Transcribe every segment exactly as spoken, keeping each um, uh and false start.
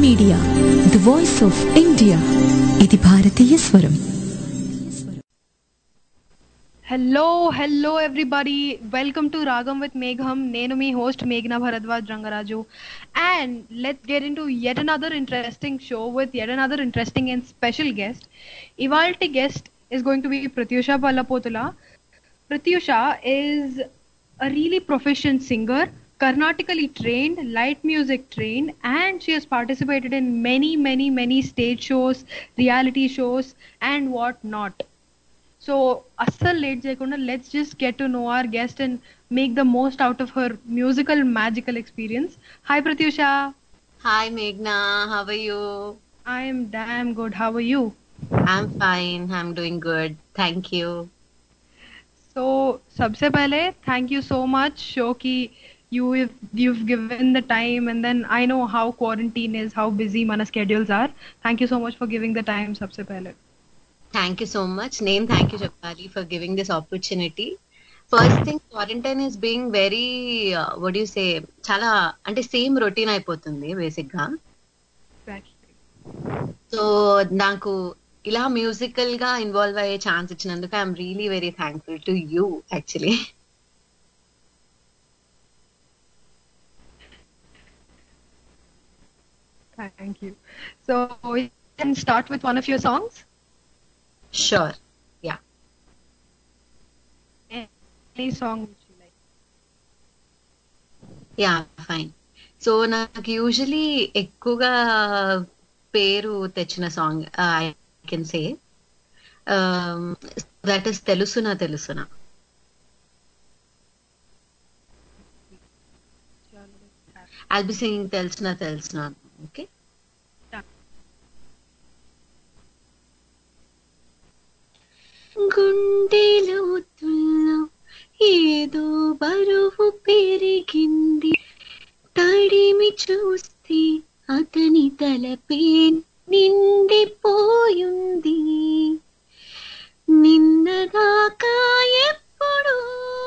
Media, the voice of India. ఇది భారతీయ స్వరం. Hello, hello everybody. Welcome to Ragam with Megham. Nenu me host Meghna Bharadwaj Rangaraju. And let's get into yet another interesting show with yet another interesting and special guest. Ivalti guest is going to be Pratyusha Pallapotula. Pratyusha is a really proficient singer, Carnatically trained, light music trained, and she has participated in many, many, many stage shows, reality shows, and what not. So, assal late చేయకుండా let's just get to know our guest and make the most out of her musical magical experience. Hi Pratyusha. Hi Meghna, how are you? I am damn good. How are you? I'm fine. I'm doing good. Thank you. So, सबसे पहले thank you so much show ki you you've given the time, and then I know how quarantine is, how busy mana schedules are. Thank you so much for giving the time सबसे पहले. Thank you so much. Name thank you Chapali for giving this opportunity. First thing, quarantine is being very uh, what do you say, చాలా అంటే same routine అయిపోతుంది basic గా. Exactly. So నాకు ఇలా musical గా involve అయ్యే ఛాన్స్ ఇచ్చినందుకు I'm really very thankful to you actually. Thank you. So, we can start with one of your songs. Sure. Yeah Any song which you like. Yeah fine. So నాకు usually ఎక్కువగా పేరు తెచ్చిన song I can say that is తెలుసునా తెలుసునా. I'll be singing తెలుసునా తెలుసునా. Okay. గుండెలోతుల్లో ఏదో బరువు పెరిగింది, తడిమి చూస్తే అతని తలపే నిండిపోయింది. నిన్నదాకా ఎప్పుడు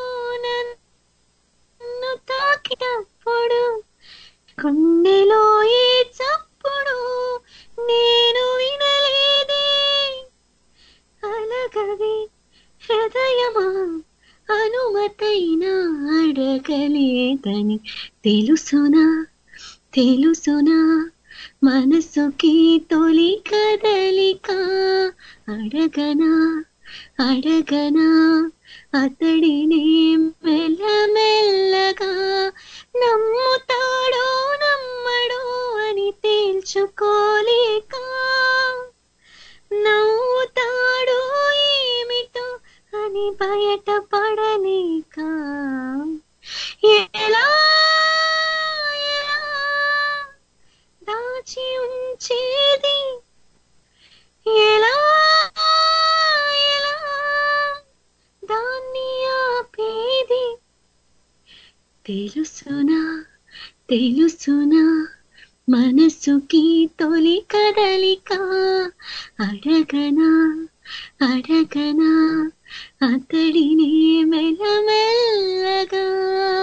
నన్ను తాకినప్పుడు గుండెలో ఏ చప్పుడు నేను వినలేదే. అలగది హృదయమా అనుమతైనా అడగలేదని తెలుసునా తెలుసునా. మనసుకి తొలి కదలిక అడగనా అడగనా అతడినే మెల్లమెల్లగా. నమ్ముతాడో నమ్మడో అని తేల్చుకోలేక, నవ్వుతాడో ఏమిటో అని బయటపడలేక, ఎలా ఎలా దాచి ఉంచేది, ఎలా ఎలా దాన్ని ఆపేది. తెలుసునా తెలుసునా మనసుకి తొలి కదలిక అడగనా అడగనా అతడినే మెల్లమెల్లగా.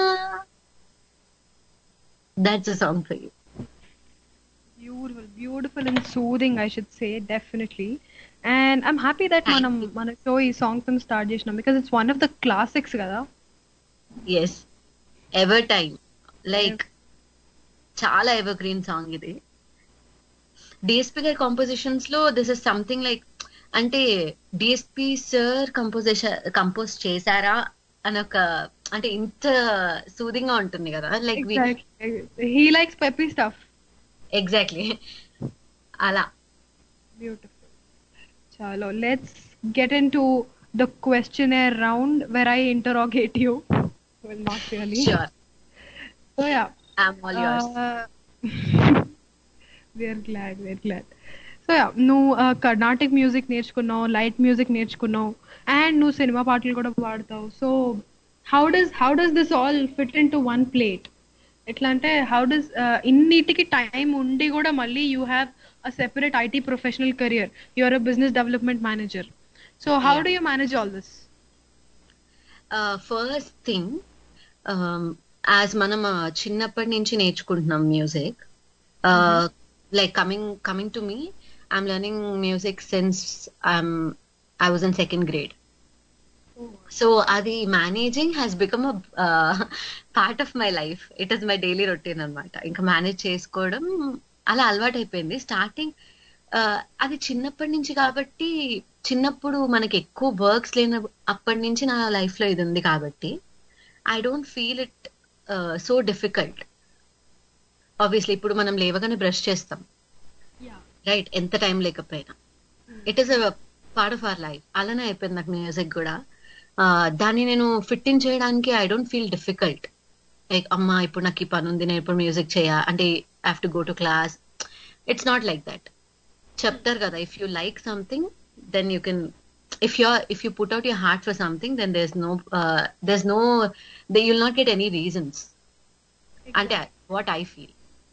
That's a song for you. Beautiful, beautiful and soothing, I should say, definitely. And I'm happy that Thank manam you. mana show ee song tum start chesnam because it's one of the classics kada. Yes, ever time, like చాలా evergreen song ఇది. డిఎస్పి గారి compositions లో this is something like, అంటే DSP sir composition compose చేశారా అని ఒక, అంటే ఇంత సూదింగ్ గా ఉంటుంది కదా. Like Exactly. He likes peppy stuff. Exactly అలా. Beautiful. Chalo, let's get into the questionnaire round where I interrogate you. Well, not really. Sure. So yeah. I'm all yours. Uh, we're glad, we're glad. So yeah, నువ్వు Carnatic music నేర్చుకున్నావు, light music నేర్చుకున్నావు, and నువ్వు సినిమా పాటలు కూడా పాడతావు. So how does how does this all fit in to one plate? ఎట్లా అంటే హౌ డస్ ఇన్నిటికి టైం ఉండి కూడా మళ్ళీ you have a separate IT professional career, you are a business development manager. So how do you manage all this? First thing, as మనం చిన్నప్పటి నుంచి నేర్చుకుంటున్నాం music, like coming coming to me, I'm learning music since um I was in second grade. So adi managing has become a uh, part of my life. It is my daily routine అన్నమాట. ఇంకా manage చేసుకోవడం అలా అలవాటు అయిపోయింది. Starting అది చిన్నప్పటి నుంచి కాబట్టి, చిన్నప్పుడు మనకి ఎక్కువ వర్క్స్ లేన అప్పటి నుంచి నా లైఫ్ లో ఇది ఉంది కాబట్టి I don't feel it so difficult. Obviously ఇప్పుడు మనం లేవగానే బ్రష్ చేస్తాం, రైట్? ఎంత టైం లేకపోయినా it is a part of our life. అలానే అయిపోయింది నాకు మ్యూజిక్ కూడా. దాన్ని నేను ఫిట్ ఇన్ చేయడానికి I don't feel difficult. Like అమ్మా ఇప్పుడు నాకు ఈ పని ఉంది, నేను ఇప్పుడు మ్యూజిక్ చేయ అంటే I have to go to class. It's not like that. చెప్తారు కదా, if you like something then you can, if you if you put out your heart for something, then there's no uh, there's no they you'll not get any reasons. And what I feel,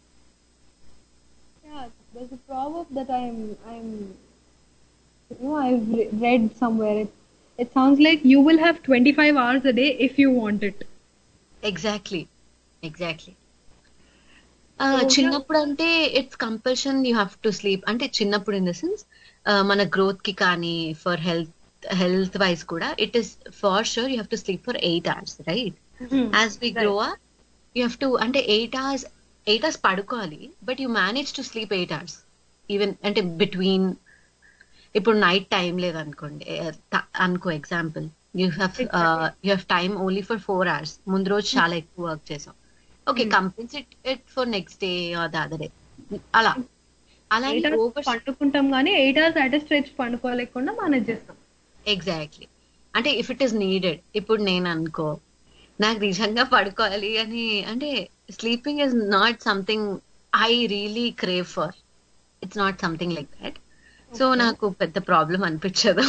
yeah, there's a proverb that i'm i'm you know I've re- read somewhere. It it sounds like you will have twenty-five hours a day if you want it. exactly exactly uh చిన్నప్పుడు అంటే it's compulsion, you have to sleep. అంటే చిన్నప్పుడు in the sense మన growth కి కానీ for health health wise కూడా it is for sure you have to sleep for eight hours, right? As we grow up you have to, అంటే eight hours eight hours పడుకోవాలి, but you manage to sleep eight hours even. అంటే between ఇప్పుడు night time లేదనుకోండి అనుకో, example you have you have time only for four hours. ముందు రోజు చాలా ఎక్కువ వర్క్ చేసాం, okay, compensate it for next day or the other day. అలా అలా పండుకుంటాం కానీ ఎయిట్ అవర్స్ అట్ స్ట్రెచ్ పండుకోలేకుండా మేనేజ్ చేస్తాం. ఎగ్జాక్ట్లీ. అంటే ఇఫ్ ఇట్ ఈస్ నీడెడ్, ఇప్పుడు నేను అనుకో నాకు నిజంగా పడుకోవాలి అని అంటే sleeping is not something I really crave for. It's not something like that. So నాకు పెద్ద ప్రాబ్లం అనిపించదు.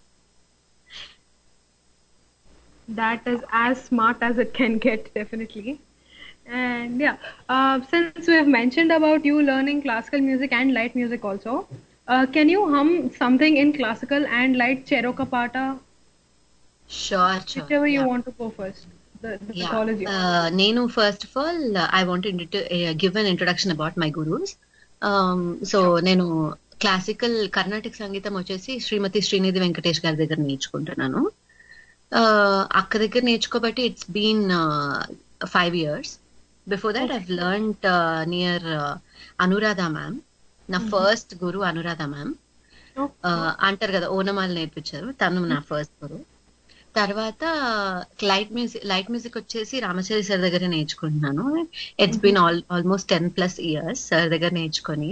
That is as smart as it can get, definitely. And yeah, uh, since we have mentioned about you learning classical music and light music also, uh, can you hum something in classical and light Cheroka Pata? Sure, sure. Whichever you yeah. want to go first. The, the yeah. call is yours. Uh, Nenu, first of all, uh, I wanted to uh, give an introduction about my gurus. Um, so, sure. Nenu classical Carnatic సంగీతం వచ్చేసి శ్రీమతి శ్రీనిధి వెంకటేష్ గారి దగ్గర నేర్చుకుంటున్నాను. అక్క దగ్గర నేర్చుకోబట్టి it's been five years. Before that I've learned near Anuradha ma'am. నా first guru Anuradha ma'am. అంటారు కదా ఓనమాలు నేర్పించారు, తను నా ఫస్ట్ గురు. తర్వాత లైట్ మ్యూజిక్ లైట్ మ్యూజిక్ వచ్చేసి రామచారి సార్ దగ్గర నేర్చుకుంటున్నాను. It's been all almost ten plus years sir దగ్గర నేర్చుకొని.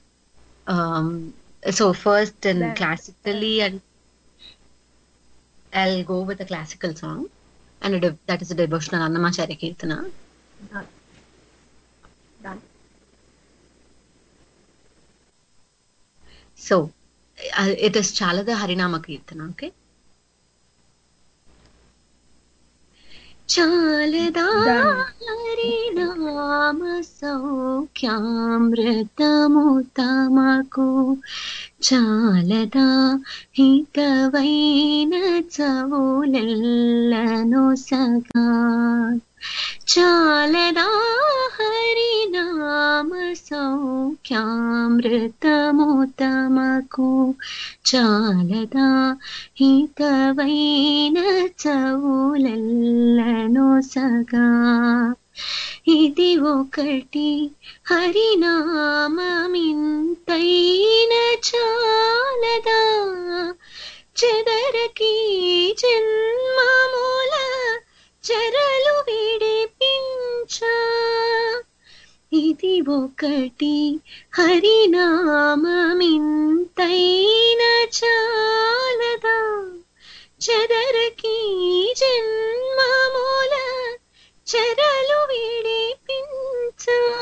So first and classically and I'll go with a classical song, and a de- that is a devotional Annamacharya Kirtana. Done. Done. So, uh, it is Chalada Harinama Kirtana, okay? Chalada Harinama Saukyamrithamutamaku చాలదా హితవైన చవులెల్లను సగా. చాలదా హరినామ సౌఖ్యామృతము తమకు. చాలదా హితవైన చవులెల్లను సగా. ఇది ఒకటి హరినామమింతైన చాలదా. చెదరకి జన్మముల చెరలు విడిపించ. ఇది ఒకటి హరినామమింతైన చాలదా. చెదరకి జన్మముల చెరలు విడిపించ.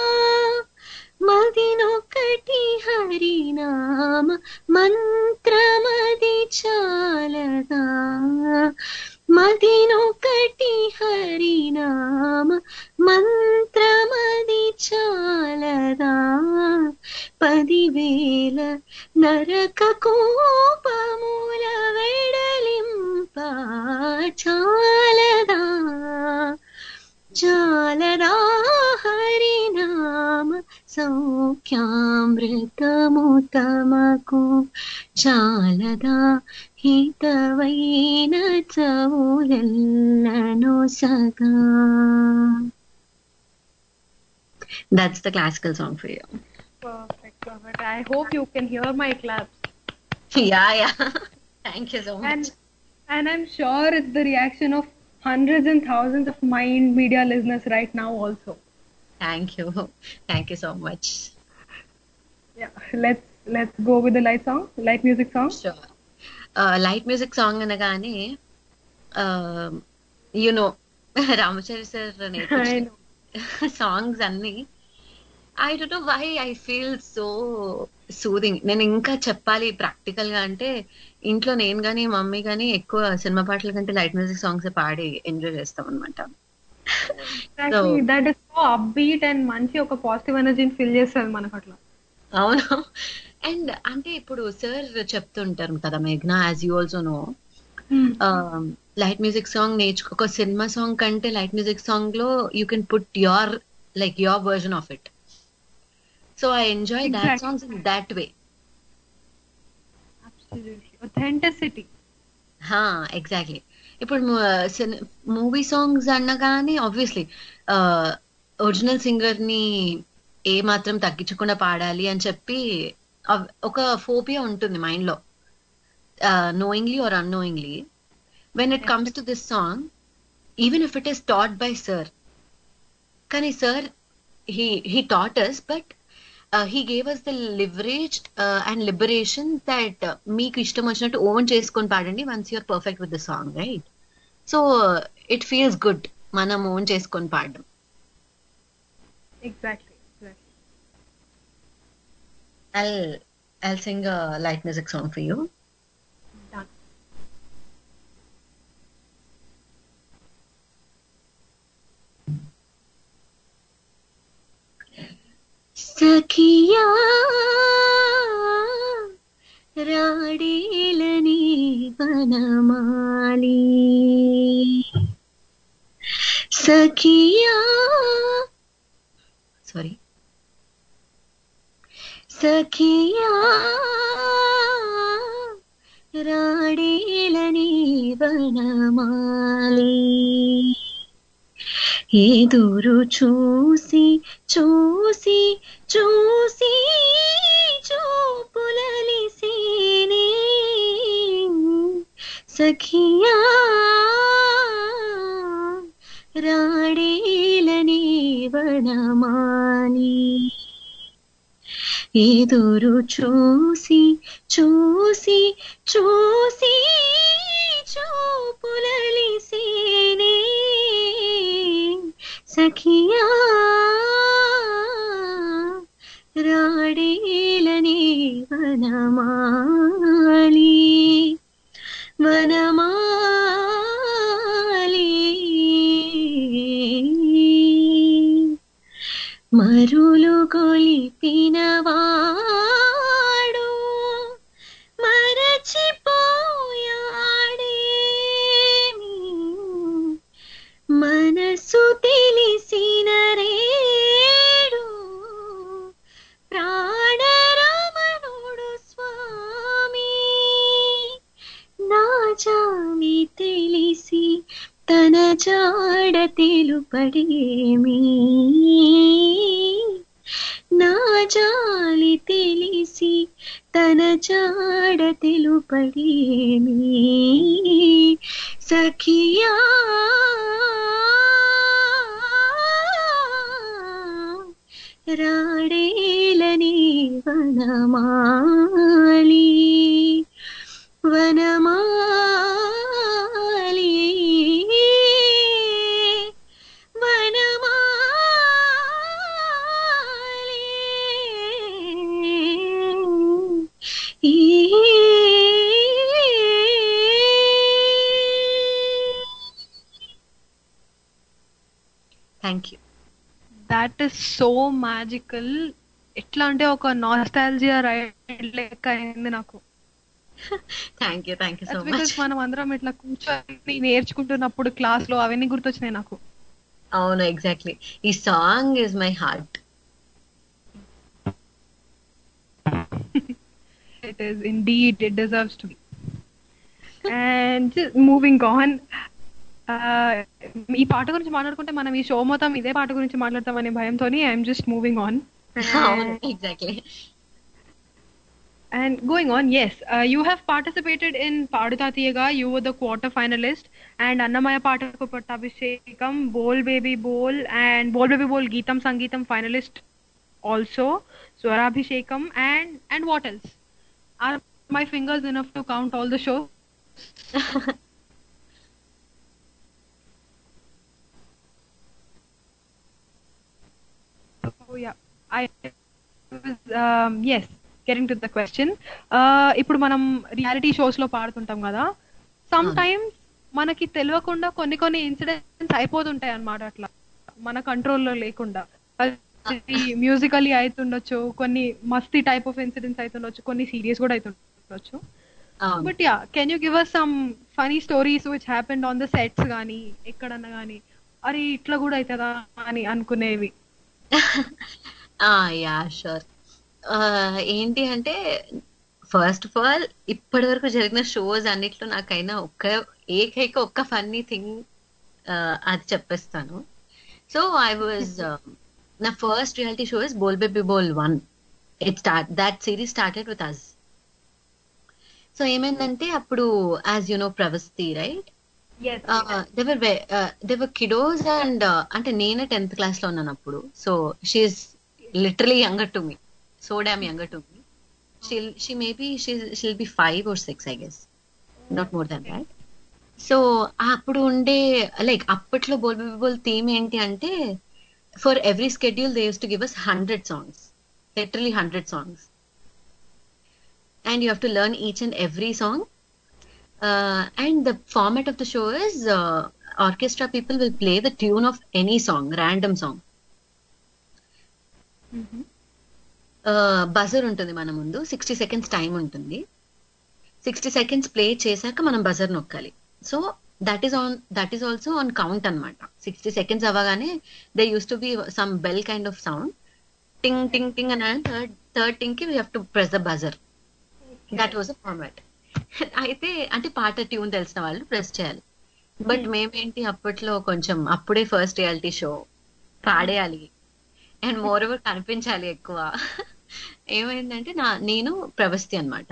మదినొకటి హరినామ మంత్రమది చాలదా. మదినొకటి హరినామ మంత్రమది చాలదా. పదివేల నరక కోపముల వెడలింప చాలదా. చాలదా హరినామ సౌఖ్యామృతము వాక్యామృతము తమకు చాలదా హితవైన చవులెల్లను సగా. That's the classical song for you. Perfect, perfect. I hope you can hear my claps. Yeah, yeah. Thank you so much. And and I'm sure it's the reaction of hundreds and thousands of Mind Media listeners right now also. Thank you. Thank you so much. Yeah, let's let's go with the light song, light music song. Sure. Uh, light music song అనగానే uh, you know Ramachari sir I నేర్పించిన know. Songs అన్ని I don't know why I feel so soothing. నేను ఇంకా చెప్పాలి practical గా అంటే ఇంట్లో నేను గానీ మమ్మీ గానీ ఎక్కువ సినిమా పాటల కంటే లైట్ మ్యూజిక్ సాంగ్స్ పాడి ఎంజాయ్ చేస్తాం అనమాట. Exactly. That is so upbeat and మంచి ఒక పాజిటివ్ ఎనర్జీని ఫిల్ చేస్తుంది మనకు అట్లా. అవును. అండ్ అంటే ఇప్పుడు సార్ చెప్తుంటారు కదా మేఘ్నా, as you also know, light music song నేర్చుకో, ఒక సినిమా సాంగ్ కంటే లైట్ మ్యూజిక్ సాంగ్ లో you can put your like your version of it. So I enjoy that Exactly. Songs in that way. Absolutely. Authenticity. హా exactly. ఇప్పుడు movie songs అనగానే obviously original singer ని ఏ మాత్రం తగ్గించకుండా పాడాలి అని చెప్పి అవ్- ఒక ఫోబియా ఉంటుంది మైండ్ లో, knowingly or unknowingly. When it comes to this song, even if it is taught by sir, kani sir, he he taught us, but uh, he gave us the leverage uh, and liberation that uh, meeku ishtam vachinattu own cheskoni paadandi once you are perfect with the song, right? So uh, it feels good manam own cheskoni paadam. Exactly. Exactly. I'll I'll sing a light music song for you. Done. Sakhiya రాడేలని Vanamali, Sakhiya sorry సఖియా రాడేలని వనమాలి, ఎదురు చూసి చూసి చూసి చూపులలిసేనే సఖియా రాడేలని వనమాలి, ఎదురు చూసి చూసి చూసి చూపులలిసేనే సఖియా రాడేలని వనమాలి, వనమాలి. మరులు గొలిపినవాడు మరచిపోయాడేమి, మనసు తెలిసిన రేడు ప్రాణరమణుడు స్వామి, నా జాలి తెలిసి తన జాడ తెలుపడేమి, నా జాలి తెలిసి తన జాడ తెలుపడేమి, సఖియా రాడేలని వనమాలి, వనమాలి, వనమాలి. ఈ thank you. That is so magical. ఎట్లా అంటే ఒక నాస్టాలజియా రైడ్ లెక్క అయింది నాకు. Thank you thank you so because much. మనం అందరం ఇట్లా కూర్చొని నేర్చుకుంటున్నప్పుడు క్లాస్ లో అవన్నీ గుర్తొచ్చినాయి నాకు. అవును ఎగ్జాక్ట్లీ. ఈ song is my heart. it is. Indeed, it deserves to be. And just moving on. Uh, ఈ పాట గురించి మాట్లాడుకుంటే మనం ఈ షో మొత్తం ఇదే పాట గురించి మాట్లాడతామనే భయంతో I'm just moving on. Exactly. And going on, yes, uh, you have participated in Paduta Thiyaga. You were the quarter finalist, and Annamaya Paataku Pattabhishekam, Bol Baby Bol, and Bol Baby Bol Geetam Sangeetam finalist also, Swarabhishekam, and and what else? Are my fingers enough to count all the shows? Oh yeah, I was um, yes. Getting to the question, uh, ఇప్పుడు మనం reality shows లో పాడుతుంటాం కదా, some times మనకి తెలియకుండా కొన్ని కొన్ని incidents అయిపోతుంటాయి అన్నమాట, అట్లా మన కంట్రోల్లో లేకుండా. మ్యూజికల్లీ అవుతుండొచ్చు, కొన్ని మస్తీ టైప్ ఆఫ్ ఇన్సిడెంట్స్ అవుతుండొచ్చు, కొన్ని సీరియస్ కూడా అవుతుండొచ్చు. But yeah, can you give us some funny stories which happened on the sets గానీ ఎక్కడన్నా గానీ, అరే ఇట్లా కూడా అవుతుందా అని అనుకునేవి? Yeah sure. ఏంటి అంటే, ఫస్ట్ ఆఫ్ ఆల్ ఇప్పటి వరకు జరిగిన షోస్ అన్నిట్లో నాకైనా ఒక్క ఏకైక ఒక్క ఫన్నీ థింగ్ అది చెప్పేస్తాను. సో ఐ వాజ్ నా first reality show is Bol baby Bol one. It start that series started with us. So ఏమైందంటే అప్పుడు, as you know Pravasthi right, they were they were kiddos and అంటే నేనే టెన్త్ క్లాస్ లో ఉన్నాను అప్పుడు. So she's literally younger to me, so damn younger to me. She'll she maybe she'll she'll be five or six, I guess, not more than that. So appudu unde like appatlo bol bol bol theme enti ante, for every schedule they used to give us one hundred songs, literally one hundred songs, and you have to learn each and every song. Uh, and the format of the show is uh, orchestra people will play the tune of any song, random song. Mm-hmm. Buzzer ఉంటుంది మన ముందు, sixty seconds time ఉంటుంది. Sixty seconds play చేశాక మనం buzzer నొక్కాలి. So that is on that is also on count అనమాట. Sixty seconds అవ్వగానే they use to be some bell kind of sound, ting ting ting అని. థర్డ్ థర్డ్ టింగ్ కి we have to press the buzzer. That was a format. అయితే అంటే పాట tune తెలిసిన వాళ్ళు press చేయాలి. బట్ మేమేంటి అప్పట్లో కొంచెం అప్పుడే ఫస్ట్ రియాలిటీ షో, పాడేయాలి అండ్ మోర్ ఓవర్ కనిపించాలి ఎక్కువ. ఏమైందంటే నా నేను ప్రవస్తి అనమాట,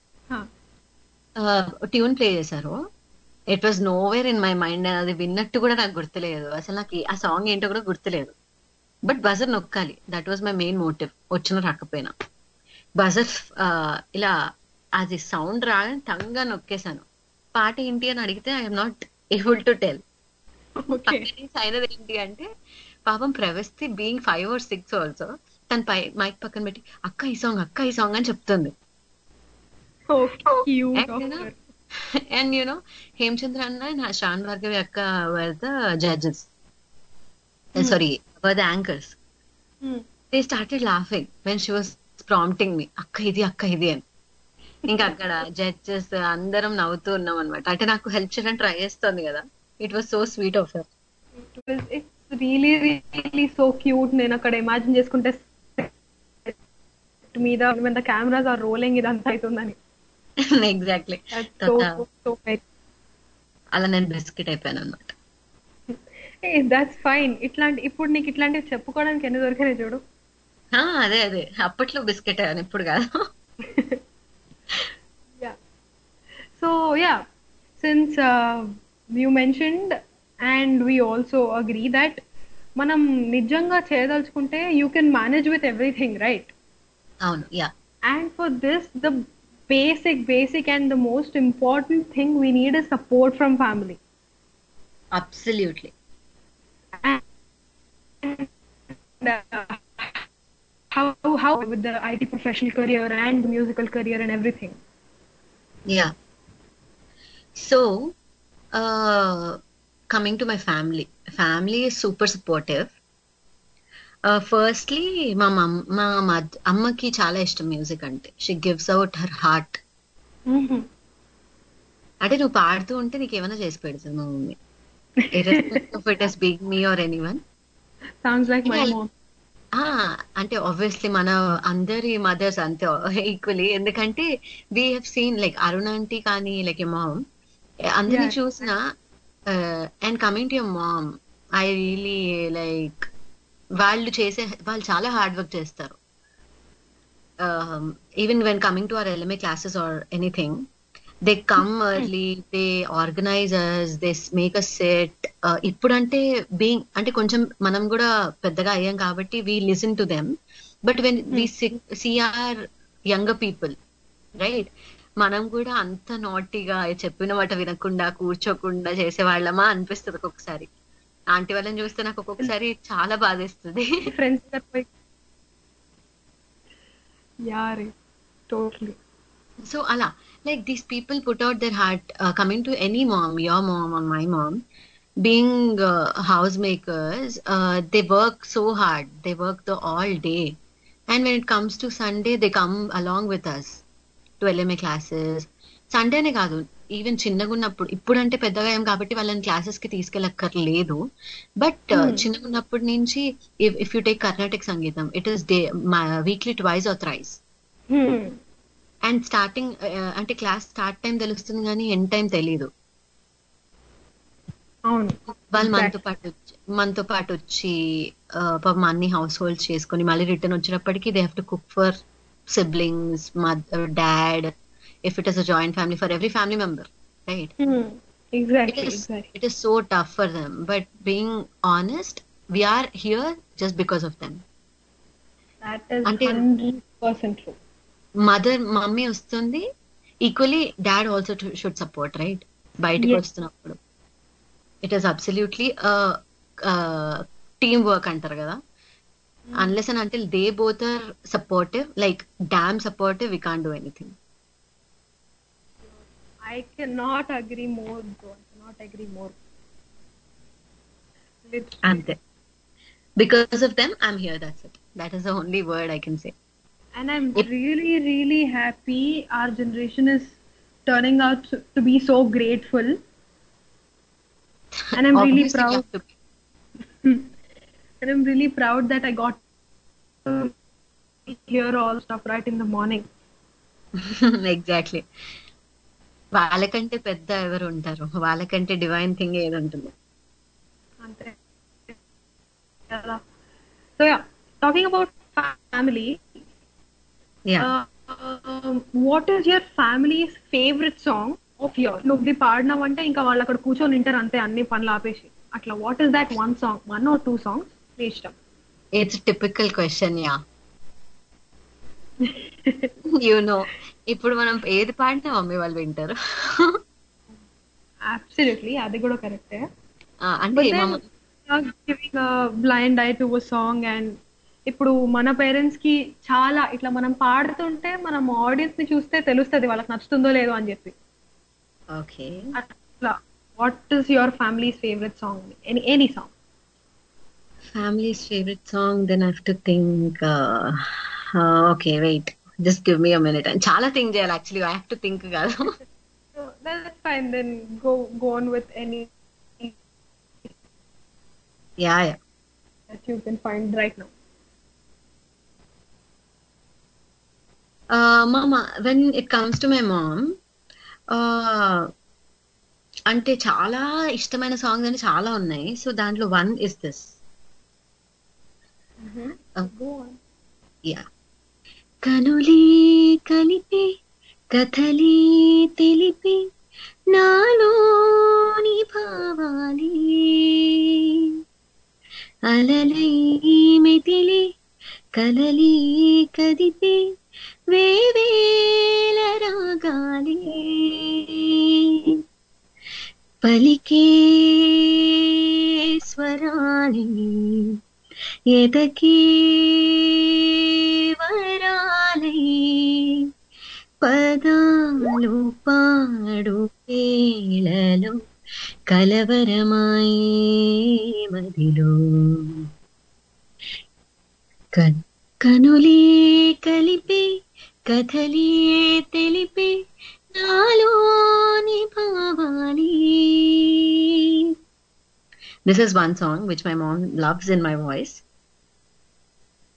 ట్యూన్ ప్లే చేశారు. It was nowhere in my mind. అది విన్నట్టు కూడా నాకు గుర్తులేదు అసలు, నాకు ఆ సాంగ్ ఏంటో కూడా గుర్తులేదు. బట్ బజర్ నొక్కాలి, that was my main motive. వచ్చిన రాకపోయినా బజర్ ఇలా అది సౌండ్ రాగానే టంగా నొక్కేశాను. పాట ఏంటి అని అడిగితే I'm not able to tell. అయినది ఏంటి అంటే, పాపం Pravasti being five or six also, తన పై మైక్ పక్కన పెట్టి అక్క ఈ సాంగ్ అక్క ఈ సాంగ్ అని చెప్తుంది. అండ్ యూనో హేమచంద్ర అన్న అండ్ శ్రావణ్ భార్గవి అక్క were the judges, sorry were the anchors. They started laughing when she was prompting me, అక్క ఇది అక్క ఇది అని. ఇంకా అక్కడ జడ్జెస్ అందరం నవ్వుతూ ఉన్నాం అనమాట. అంటే నాకు హెల్ప్ చేయడానికి ట్రై చేస్తుంది కదా. It was so sweet of her. Really really so cute. నేను అక్కడ ఇమాజిన్ చేసుకుంటే మీద when the cameras are rolling ఇదంతా అవుతుందని. ఎగ్జాక్ట్లీ. అలా నేను బిస్కెట్ అయిపోయాను అనమాట. That's fine. ఇట్లాంటి ఇప్పుడు నీకు ఇట్లాంటివి చెప్పుకోవడానికి ఎన్ని దొరికినాయి చూడు. అదే అదే అప్పట్లో బిస్కెట్ అయ్యాను, ఇప్పుడు కాదు. So yeah, since you mentioned and we also agree that మనం నిజంగా చేయదలుచుకుంటే you can manage with everything, right? అవును, yeah. And for this the basic basic and the most important thing we need is support from family. Absolutely. And uh, how how with the I T professional career and the musical career and everything. Yeah. So uh coming to my family, family is super supportive. Uh, firstly, మా మా మా అమ్మకి చాలా ఇష్టం music అంటే. She gives out her heart. అంటే నువ్వు పాడుతూ ఉంటే నీకు ఏమైనా చేసి పెడుతుంది మా mummy, irrespective of it as being me or anyone. Sounds like my mom. ఆ అంటే ఆబ్వియస్లీ మన అందరి మదర్స్ అంతే ఈక్వలీ, ఎందుకంటే we have seen like Arun aunty కానీ లైక్ ఎ మామ్ అందరినీ Yeah. చూసిన. And coming to your mom, I really like వాళ్ళు చేసే వాళ్ళు చాలా హార్డ్ వర్క్ చేస్తారు. Even when coming to our LMA classes or anything, they come early, they organisers, they make a set. ఇప్పుడంటే being అంటే కొంచెం మనం కూడా పెద్దగా అయ్యాం కాబట్టి we listen to them. But when we see are younger people, right, మనం కూడా అంత నాటీగా చెప్పిన మాట వినకుండా కూర్చోకుండా చేసేవాళ్ళమా అనిపిస్తుంది ఒక్కొక్కసారి. ఆంటీ వాళ్ళని చూస్తే నాకు ఒక్కొక్కసారి చాలా బాధేస్తుంది. ఫ్రెండ్స్ పోయి యారే totally. So Allah, like these people put out their heart, uh, coming to any mom, your mom or my mom, being uh, housemakers, uh, they work so hard. They work the all day. And when it comes to Sunday, they come along with us to L M A classes. Sunday నే కాదు, even చిన్నగా ఉన్నప్పుడు, ఇప్పుడంటే పెద్దగా ఏం కాబట్టి వాళ్ళని classes కి తీసుకెళ్ళక్కర్లేదు. బట్ చిన్నగా ఉన్నప్పటి నుంచి ఇఫ్ యూ టేక్ కర్ణాటక సంగీతం, it is day weekly twice or thrice. And starting అంటే క్లాస్ స్టార్ట్ టైం తెలుస్తుంది కానీ ఎండ్ టైం తెలీదు. అవును, వాళ్ళు మనతో పాటు వచ్చి మనతో పాటు వచ్చి పాపం అన్ని హౌస్ హోల్డ్స్ చేసుకొని మళ్ళీ రిటర్న్ వచ్చేటప్పటికి they have to cook for siblings, mother, dad, if it is a joint family, for every family member, right? Exactly It is exactly. it is so tough for them. But being honest, we are here just because of them. That is అంటే hundred percent true. Mother mummy వస్తుంది, equally dad also should support, right? బయటకు Yes. వస్తున్నప్పుడు it is absolutely team work అంటారు కదా. Unless and until they both are supportive, like damn supportive, we can't do anything. I cannot agree more, bro. I cannot agree more. Literally. అంతే. Because of them, I'm here. That's it. That is the only word I can say. And I'm If- really, really happy our generation is turning out to to be so grateful. And I'm really Obviously, we proud. have to be. And I'm really proud that I got to hear all stuff right in the morning. Exactly. వాళ్ళకంటే పెద్ద ఎవరు ఉంటారు? వాళ్ళకంటే divine thing ఏది ఉంటుంది? అంతే కదా. So yeah, talking about family, yeah uh, what is your family's favorite song of yours? నువ్వు ఇది పాడినావంటే ఇంకా వాళ్ళు అక్కడ కూర్చొని వింటారు అంతే, అన్ని పనులు ఆపేసి. అట్లా what is that one song, one or two songs నీ ఇష్టం? It's typical question. Yeah you know, ఇప్పుడు మనం ఏది పాడినా మమ్మీ వాళ్ళు వింటారు. అబ్సల్యూట్లీ, అది కూడా కరెక్టే. ఆ, అంటే But then, మమ్మ- uh, giving a blind eye to a song, and ఇప్పుడు మన పేరెంట్స్ కి చాలా ఇట్లా మనం పాడుతుంటే మనం ఆడియన్స్ ని చూస్తే తెలుస్తుంది వాళ్ళకి నచ్చుతుందో లేదో అని చెప్పి. ఓకే. అట్లా what is your family's favourite song? Any any song. Family's favourite song, then I have to think. Okay, wait, just give me a minute. చాలా థింక్ చేయాలి actually, I have to think కాదు. So that's fine. Then go go on with any yeah yeah that you can find right now. మామ, when it comes to my mom, అంటే చాలా ఇష్టమైన songs అంటే చాలా ఉన్నాయి. సో దాంట్లో one is this. Go on. Yeah. కనులే కలిపి కథలే తెలిపి నాలోని భావాలే అలలై మెదిలి కలలే కదిపి వేవేల రాగాలే పలికే స్వరాలే ఎదకే వరాలై పదాలు పాడు వేళలో కలవరమాయే మదిలో కన్ కనులే కలిపి కథలే తెలిపి నాలోని భావాలే. This is one song which my mom loves in my voice.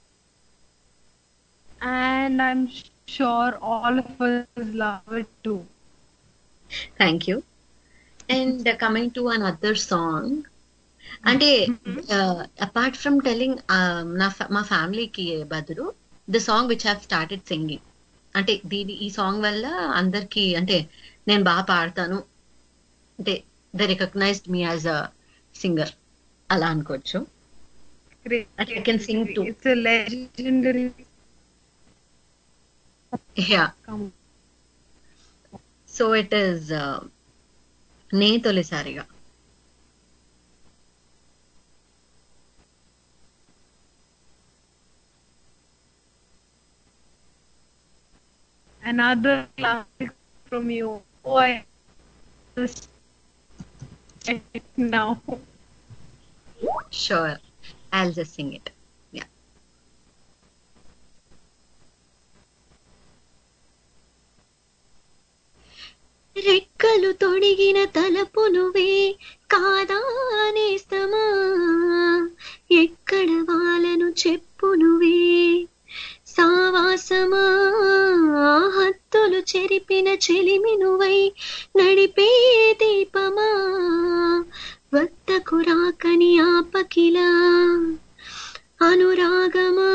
and I'm sure all of us love it too. Thank you. And uh, coming to another song, అంటే అపార్ట్ ఫ్రమ్ టెలింగ్ నా మా ఫ్యామిలీకి బదులు the song which have started singing, అంటే దీని ఈ song వల్ల అందరికి అంటే నేను బాగా పాడతాను అంటే they recognized me as a singer అలా అనుకోవచ్చు. Great. I can sing too. It's a legendary. Yeah. Come. So it is uh, నే తొలిసారిగా. Another classic from you. Oh, I just now. Sure, I'll just sing it. Yeah. రెక్కలు తొడిగిన తలపు నువ్వే కాదా నేస్తమా, ఎక్కడ వాలను చెప్పు నువ్వే సావాసమా, హత్తులు చెరిపిన చెలిమి నువ్వై నడిపే దీపమా, వద్దకు రాకని ఆపకిలా అనురాగమా,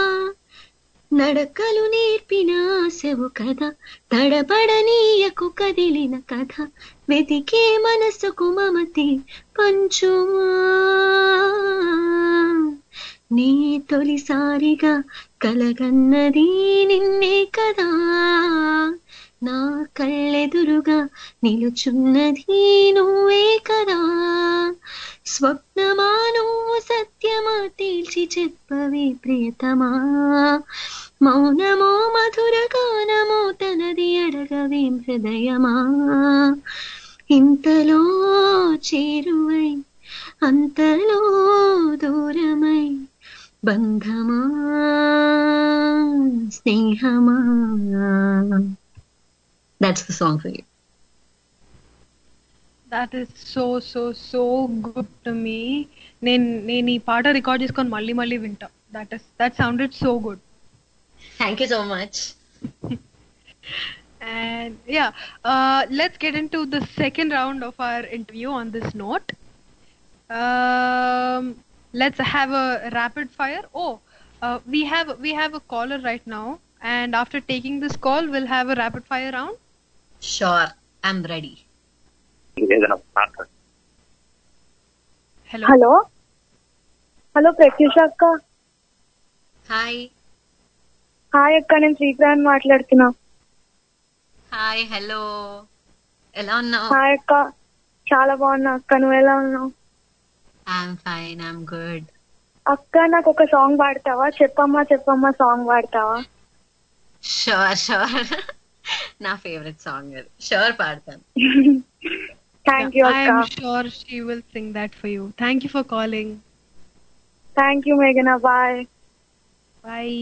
నడకలు నేర్పిన ఆశవు కథ, తడబడనీయకు కదిలిన కథ, వెతికే మనసుకు మమతి పంచుమా, నీ తొలిసారిగా కలగన్నది నిన్నే కదా, నా కళ్ళెదురుగా నిలుచున్నది నువ్వే కదా, స్వప్నమా నువ్వు సత్యమా తేల్చి చెప్పవే ప్రియతమా, మౌనమో మధుర గానమో తనది అడగవేం హృదయమా, ఇంతలో చేరువై అంతలో దూరమై బంధమా స్నేహమా. That's the song for you. That is so so so good to me. నేను నేను ఈ పాట రికార్డ్ చేసుకొని మళ్ళీ మళ్ళీ వింటా. That is that sounded so good. Thank you so much. And yeah, uh, let's get into the second round of our interview on this note. Um, let's have a rapid fire. Oh, uh, we have we have a caller right now, and after taking this call, we'll have a rapid fire round. Sure, I'm ready. Hello. Hello hello Pratyusha అక్క. Hi. Hi అక్క, నేను శ్రీప్రాన్ మాట్లాడుతున్నా. Hi, hello, ఎలా ఉన్నావు? Hi అక్క, చాలా బాగున్నా అక్క, నువ్వు ఎలా ఉన్నావు? I'm fine, I'm good. అక్క నాకు ఒక సాంగ్ పాడతావా? చెప్పమ్మా చెప్పమ్మా సాంగ్ పాడతావా? షూర్ షూర్, నా ఫేవరెట్ సాంగ్ అది. షూర్ పాడతాను. థ్యాంక్ యూ I అక్క. am sure she will sing that for you. Thank you for calling. Thank you మేఘనా, బాయ్. Bye.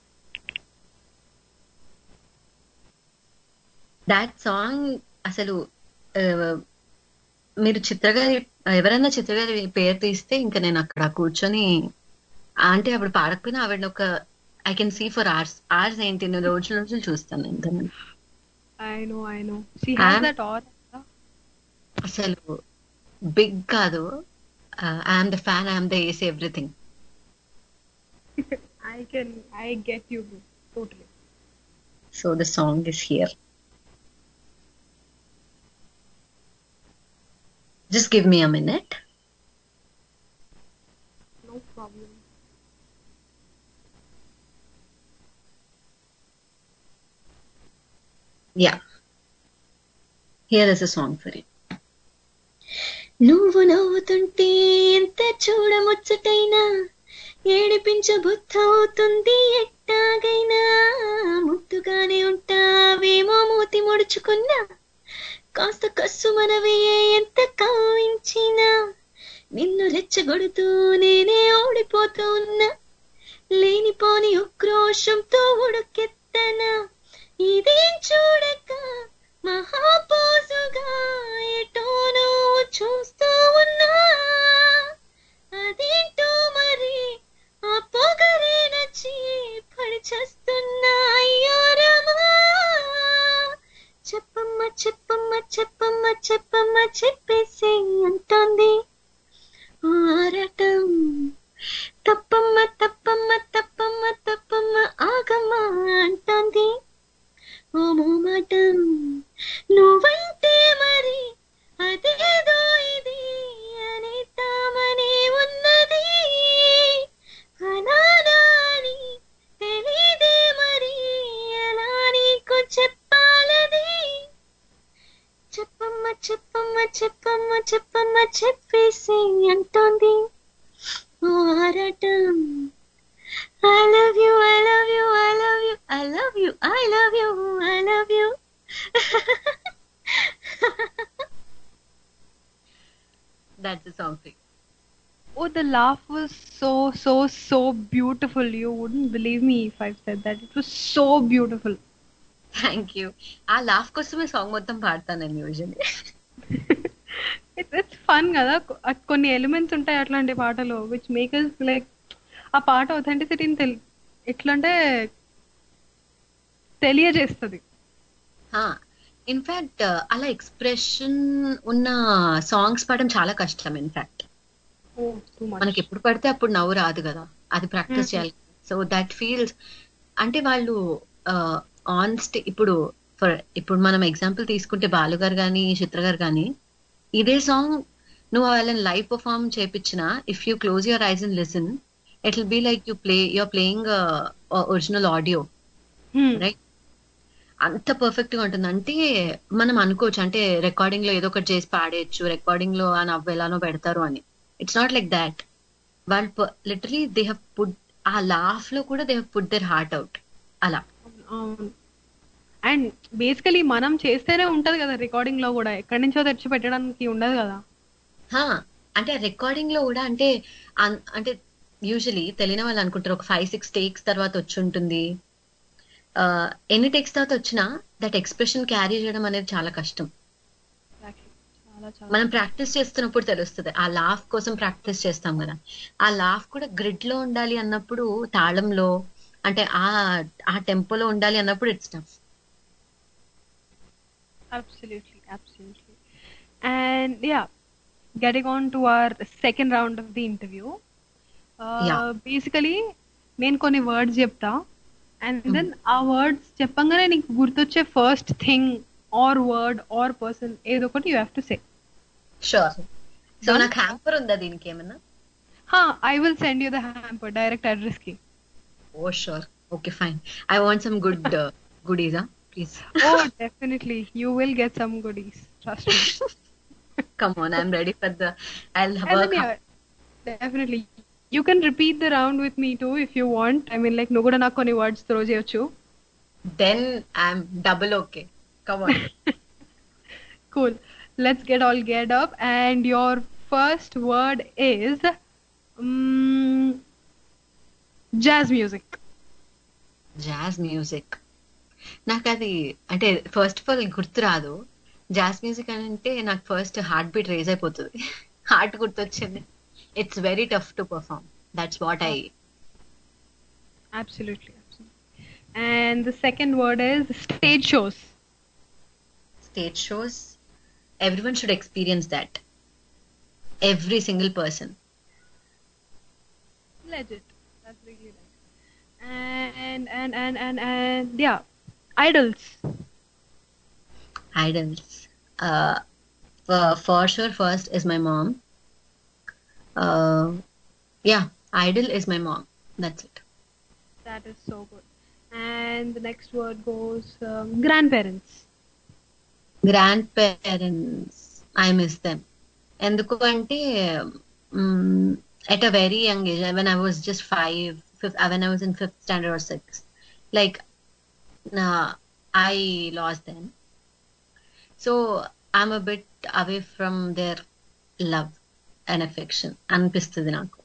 దాట్ సాంగ్ అసలు uh, మీరు చిత్రగారి ఎవరైనా చిత్రగారి పేరు తీస్తే ఇంకా నేను అక్కడ కూర్చొని అంటే అప్పుడు పాడకపోయినా ఆవిడ ఒక I can see for hours hours ఏంటి నేను రోజుల రోజులు చూస్తాను ఇంకా నేను. I know, I know. She has Ah. that aura. అసలు బిగ్ కాదు, I'm the fan, I'm the ace everything. I can, I get you totally. So the song is here. Just give me a minute. No problem. Yeah, here is a song for you. నువ్వు నవ్వుతుంటే ఎంత చూడముచ్చటైనా, ఏడిపించబుద్ధవుతుంది ఎట్టాగైనా, ముద్దుగానే ఉంటావేమో మూతి ముడుచుకున్నా, కాస్త కస్సు మనవే ఎంత కవ్వించినా, నిన్ను రెచ్చగొడుతూ నేనే ఓడిపోతూ ఉన్నా, లేనిపోని ఉక్రోషంతో ఉడుకెత్తనా, ఇదేం చూడక మహాపోసుగా ఎటో నువ్వు చూస్తూ ఉన్నా, అదేంటో మరి ఆ పొగరే నచ్చి పడి చేస్తున్నా, ఆరాటం. I love you, I love you, I love you, I love you, I love you, I love you. That's the song for you. Oh, the laugh was so, so, so beautiful. You wouldn't believe me if I said that. It was so beautiful. Thank you. ఆ laugh కోసమే song మొత్తం పాడతాను నేను usually. It's it's fun కదా. కొ- ఆ కొన్ని elements ఉంటాయి అట్లాంటి పాటలో విచ్ మేక్ us లైక్ ఆ పాట ఒథెంటిసిటీని తెలి ఎట్లా అంటే తెలియజేస్తుంది. ఇన్ఫాక్ట్ అలా ఎక్స్ప్రెషన్ ఉన్న సాంగ్స్ పాడడం చాలా కష్టం. In fact Oh, too much. మనకి ఎప్పుడు పడితే అప్పుడు నవ్వు రాదు కదా, అది ప్రాక్టీస్ చేయాలి. సో దట్ ఫీల్స్ అంటే వాళ్ళు ఆన్ స్టే ఇప్పుడు ఫర్ ఇప్పుడు మనం ఎగ్జాంపుల్ తీసుకుంటే బాలు గారు కానీ చిత్ర గారు కానీ ఇదే సాంగ్ నువ్వు వాళ్ళని లైవ్ పర్ఫార్మ్ చేయించిన, if you close your eyes and listen, it will be like you play you're playing original audio, Hmm. Right? అంత పర్ఫెక్ట్ గా ఉంటుంది. అంటే మనం అనుకోవచ్చు అంటే రికార్డింగ్ లో ఏదో ఒకటి చేసి పాడేయచ్చు, రికార్డింగ్ లో ఆ నవ్వు ఎలానో పెడతారు అని. It's not like that. వాళ్ళు literally they have put a laugh లో కూడా they have put their heart out అలా. అవును. అండ్ బేసికలీ మనం చేస్తేనే ఉంటది కదా రికార్డింగ్ లో కూడా, ఎక్కడి నుంచో తెచ్చి పెట్టడానికి ఉండదు కదా. హా, అంటే రికార్డింగ్ లో కూడా అంటే అన్- అంటే యూజువలీ తెలియని వాళ్ళు అనుకుంటారు ఒక ఫైవ్ సిక్స్ టేక్స్ తర్వాత వచ్చి ఉంటుంది. ఆ, ఎన్ని టేక్స్ తర్వాత వచ్చినా దట్ ఎక్స్ప్రెషన్ క్యారీ చేయడం అనేది చాలా కష్టం. Exactly. చాలా చాలా మనం ప్రాక్టీస్ చేస్తున్నప్పుడు తెలుస్తుంది. ఆ లాఫ్ కోసం ప్రాక్టీస్ చేస్తాం కదా, ఆ లాఫ్ కూడా గ్రిడ్ లో ఉండాలి అన్నప్పుడు, తాళంలో అంటే ఆ ఆ టెంపోలో ఉండాలి అన్నప్పుడు it's tough. Absolutely, absolutely. And yeah, getting on to our second round of the interview. Uh, Yeah. Basically, నేను కొన్ని వర్డ్స్ చెప్తా అండ్ దెన్ ఆ వర్డ్స్ చెప్పంగానే నీకు గుర్తొచ్చే first thing or word or person ఏదో ఒకటి you have to say. Sure. So Done? నాకు హ్యాంపర్ ఉందా దీనికి ఏమన్నా? హా, I will send you the hamper direct address కి. Oh sure, okay fine. I want some good goodies please. Oh definitely you will get some goodies, trust me. Come on, I'm ready for the I will And then work. yeah, definitely you can repeat the round with me too if you want. I mean like నువ్వు కూడా నాకు కొన్ని words throw చేయొచ్చు. Then I'm double okay. Come on. Cool. Let's get all geared up. And your first word is um, jazz music. Jazz music. నాకు అది అంటే first of all గుర్తు రాదు. జాజ్ మ్యూజిక్ అని అంటే నాకు ఫస్ట్ హార్ట్ బీట్ రేజ్ అయిపోతుంది, heart గుర్తొచ్చింది. It's very tough to perform. That's what I. Absolutely, absolutely. And the second word is stage shows. Stage shows, everyone should experience that. Every single person. Legit. That's really nice. And and and and and yeah, idols. Idols. Uh, uh, for sure, first is my mom. Uh, yeah, idol is my mom. That's it. That is so good. And the next word goes um, grandparents. Grandparents, I miss them. ఎందుకు అంటే at a very young age, when I was just five, fifth, when I was in fifth standard or sixth, like uh, I lost them. So I'm a bit away from their love and affection. అనిపిస్తుంది నాకు.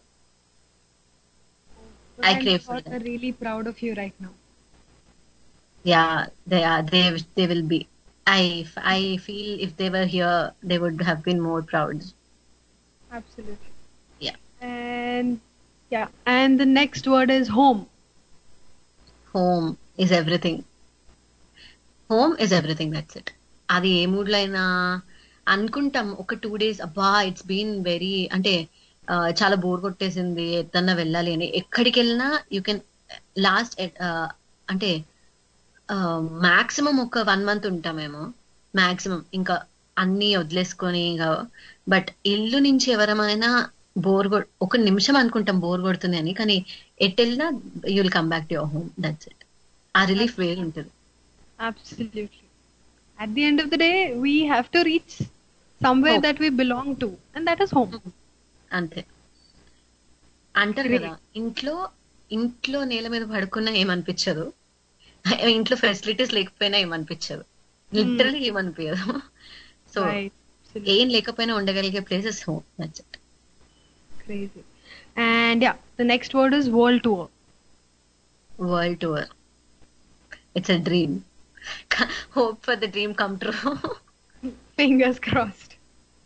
But I I'm crave for sure them. they're really proud of you right now. Yeah, they are. They they will be. I I feel if they were here, they would have been more proud. Absolutely. Yeah. And yeah, and the next word is home. Home is everything. Home is everything. That's it. అది ఏ mood లో అయినా అనుకుంటాం ఒక two days అబ్బా it's been very అంటే ఆ, చాలా bore కొట్టేసింది ఎత్తన్నా వెళ్ళాలి అని. ఎక్కడికి వెళ్ళినా యూ కెన్ లాస్ట్ అంటే మాక్సిమం ఒక వన్ మంత్ ఉంటామేమో మాక్సిమం, ఇంకా అన్ని వదిలేసుకొని ఇంకా. బట్ ఇల్లు నుంచి ఎవరమైనా బోర్ కొ ఒక నిమిషం అనుకుంటాం బోర్ కొడుతుంది అని, కానీ ఎట్ వెళ్ళినా you will come back to your home. That's it. ఆ రిలీఫ్ వేరు ఉంటుంది. Absolutely. At the end of the day, we have to reach somewhere Home. that we belong to, and that is home. అంతే. అంటారు Agree. కదా, ఇంట్లో ఇంట్లో నేల మీద పడుకున్నా ఏమనిపించదు, ఇంట్లో ఫెసిలిటీస్ లేకపోయినా ఏమనిపించదు, లిటరలీ ఏమనిపించదు. So Right. Absolutely. ఏం లేకపోయినా ఉండగలిగే places home. That's it. Crazy. And yeah, the next word is world tour. World tour, it's a dream. Hope for the dream come true. Fingers crossed.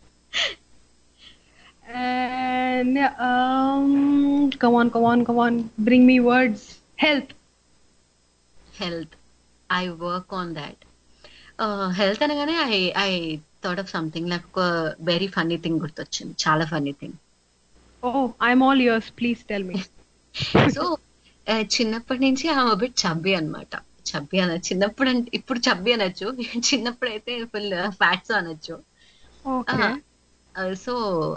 And yeah, um, come on, come on, come on. Bring me words. Health. Health, I work on that. Health అనగానే I I thought of something, నాకు ఒక very funny thing గుర్తొచ్చింది, చాలా funny thing. Oh, I'm all ears. Please tell me. So చిన్నప్పటి నుంచి ఆమె bit chubby అనమాట. Chubby అన చిన్నప్పుడు అంటే ఇప్పుడు చబ్బి అనొచ్చు, చిన్నప్పుడు అయితే ఫుల్ ఫ్యాట్స్ అనొచ్చు. Okay. సో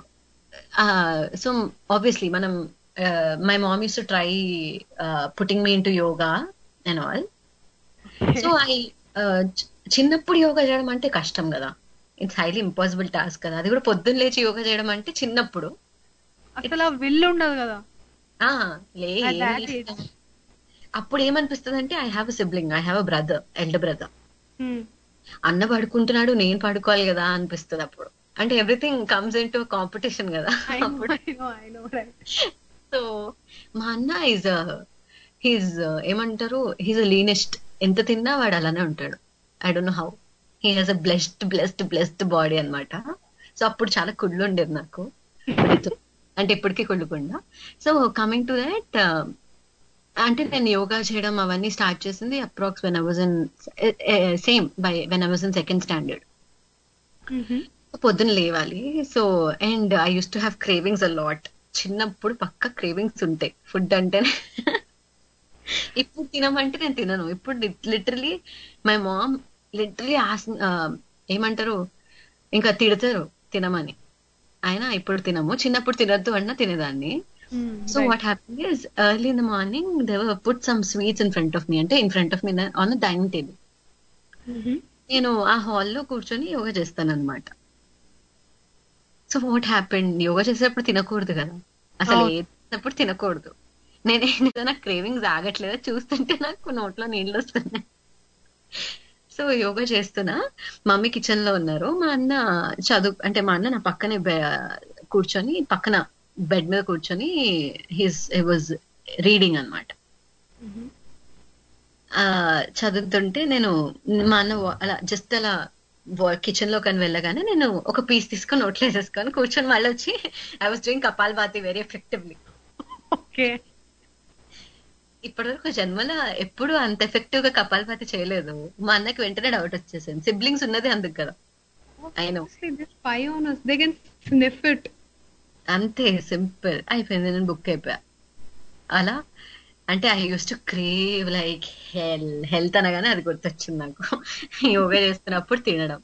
సో ఆబ్వియస్లీ మనం, my mom use to try putting me into yoga and all. So I చిన్నప్పుడు యోగా చేయడం అంటే కష్టం కదా, ఇట్స్ హైలీ ఇంపాసిబుల్ టాస్క్ కదా, అది కూడా పొద్దున్న లేచి యోగా చేయడం అంటే చిన్నప్పుడు. అసలు ఆ విల్ ఉండదు కదా. ఆ లే At ఏం that చేస్తాం. age. అప్పుడు ఏమనిపిస్తుంది అంటే, I have a sibling, I have a brother, elder brother. Hmm. అన్న పడుకుంటున్నాడు, నేను పడుకోవాలి కదా అనిపిస్తుంది అప్పుడు. అంటే everything comes in to competition కదా I know, అప్పుడు. I know, I know, right. So మా అన్న ఈజ్ హీజ్ ఏమంటారు, హీజ్ అ లీనెస్ట్. ఎంత తిన్నా వాడు అలానే ఉంటాడు. I don't know how. He has a blessed blessed blessed body అనమాట. సో అప్పుడు చాలా కుళ్ళు ఉండేది నాకు, But it's- అంటే ఇప్పటికీ కుళ్ళుకుండా. సో కమింగ్ టు దట్, అంటే నేను యోగా చేయడం అవన్నీ స్టార్ట్ చేసింది approx when I was in same by when I was in second standard. Mhm. పొద్దున లేవాలి. So and I use to have cravings a lot. చిన్నప్పుడు పక్క క్రేవింగ్స్ ఉంటాయి ఫుడ్ అంటేనే. ఇప్పుడు తినమంటే నేను తినను. ఇప్పుడు లిటరలీ మై మామ్ లిటరలీ ఏమంటారు, ఇంకా తిడతారు తినమని. అయినా ఇప్పుడు తినము, చిన్నప్పుడు తినద్దు అన్నా తినేదాన్ని. Hmm. So Right. What happen is, early in the morning they were put some sweets in front of me, అంటే in front of me on the dining table. Mhm. నేను ఆ హాల్లో కూర్చొని యోగా చేస్తాను అనమాట. సో వాట్ హ్యాపెన్, యోగా చేసేటప్పుడు తినకూడదు కదా, అసలు అవును. ఏప్పుడు తినకూడదు. నేనే నాకు క్రేవింగ్స్ ఆగట్లేదా, చూస్తుంటే నాకు నోట్లో నీళ్ళు వస్తున్నాయి. సో యోగా చేస్తున్నా, మమ్మీ కిచెన్ లో ఉన్నారు, మా అన్న చదువు అంటే మా అన్న నా పక్కనే బె- కూర్చొని పక్కన బెడ్ మీద కూర్చొని హిస్ హీ వాజ్ రీడింగ్ అనమాట. Mhm. ఆ చదువుతుంటే నేను, మా అన్న వా- అలా జస్ట్ అలా కిచెన్ లో కానీ వెళ్ళగానే నేను ఒక పీస్ తీసుకొని నోట్లో వేసేసుకొని కూర్చొని మళ్ళీ వచ్చి I was doing Kapalbhati very effectively. Okay. ఇప్పటివరకు జన్మలో ఎప్పుడు అంత ఎఫెక్టివ్ గా కపాల్భాతి చేయలేదు. మా అన్నకి వెంటనే డౌట్ వచ్చేసింది, సిబ్లింగ్స్ ఉన్నది అందుకు కదా. I know. Obviously, they spy on us. They can sniff it. అంతే సింపుల్ అయిపోయింది, నేను బుక్ అయిపోయా అలా. అంటే I use to crave like hell health అనగానే అది గుర్తొచ్చింది నాకు. యోగా చేస్తున్నప్పుడు తినడం.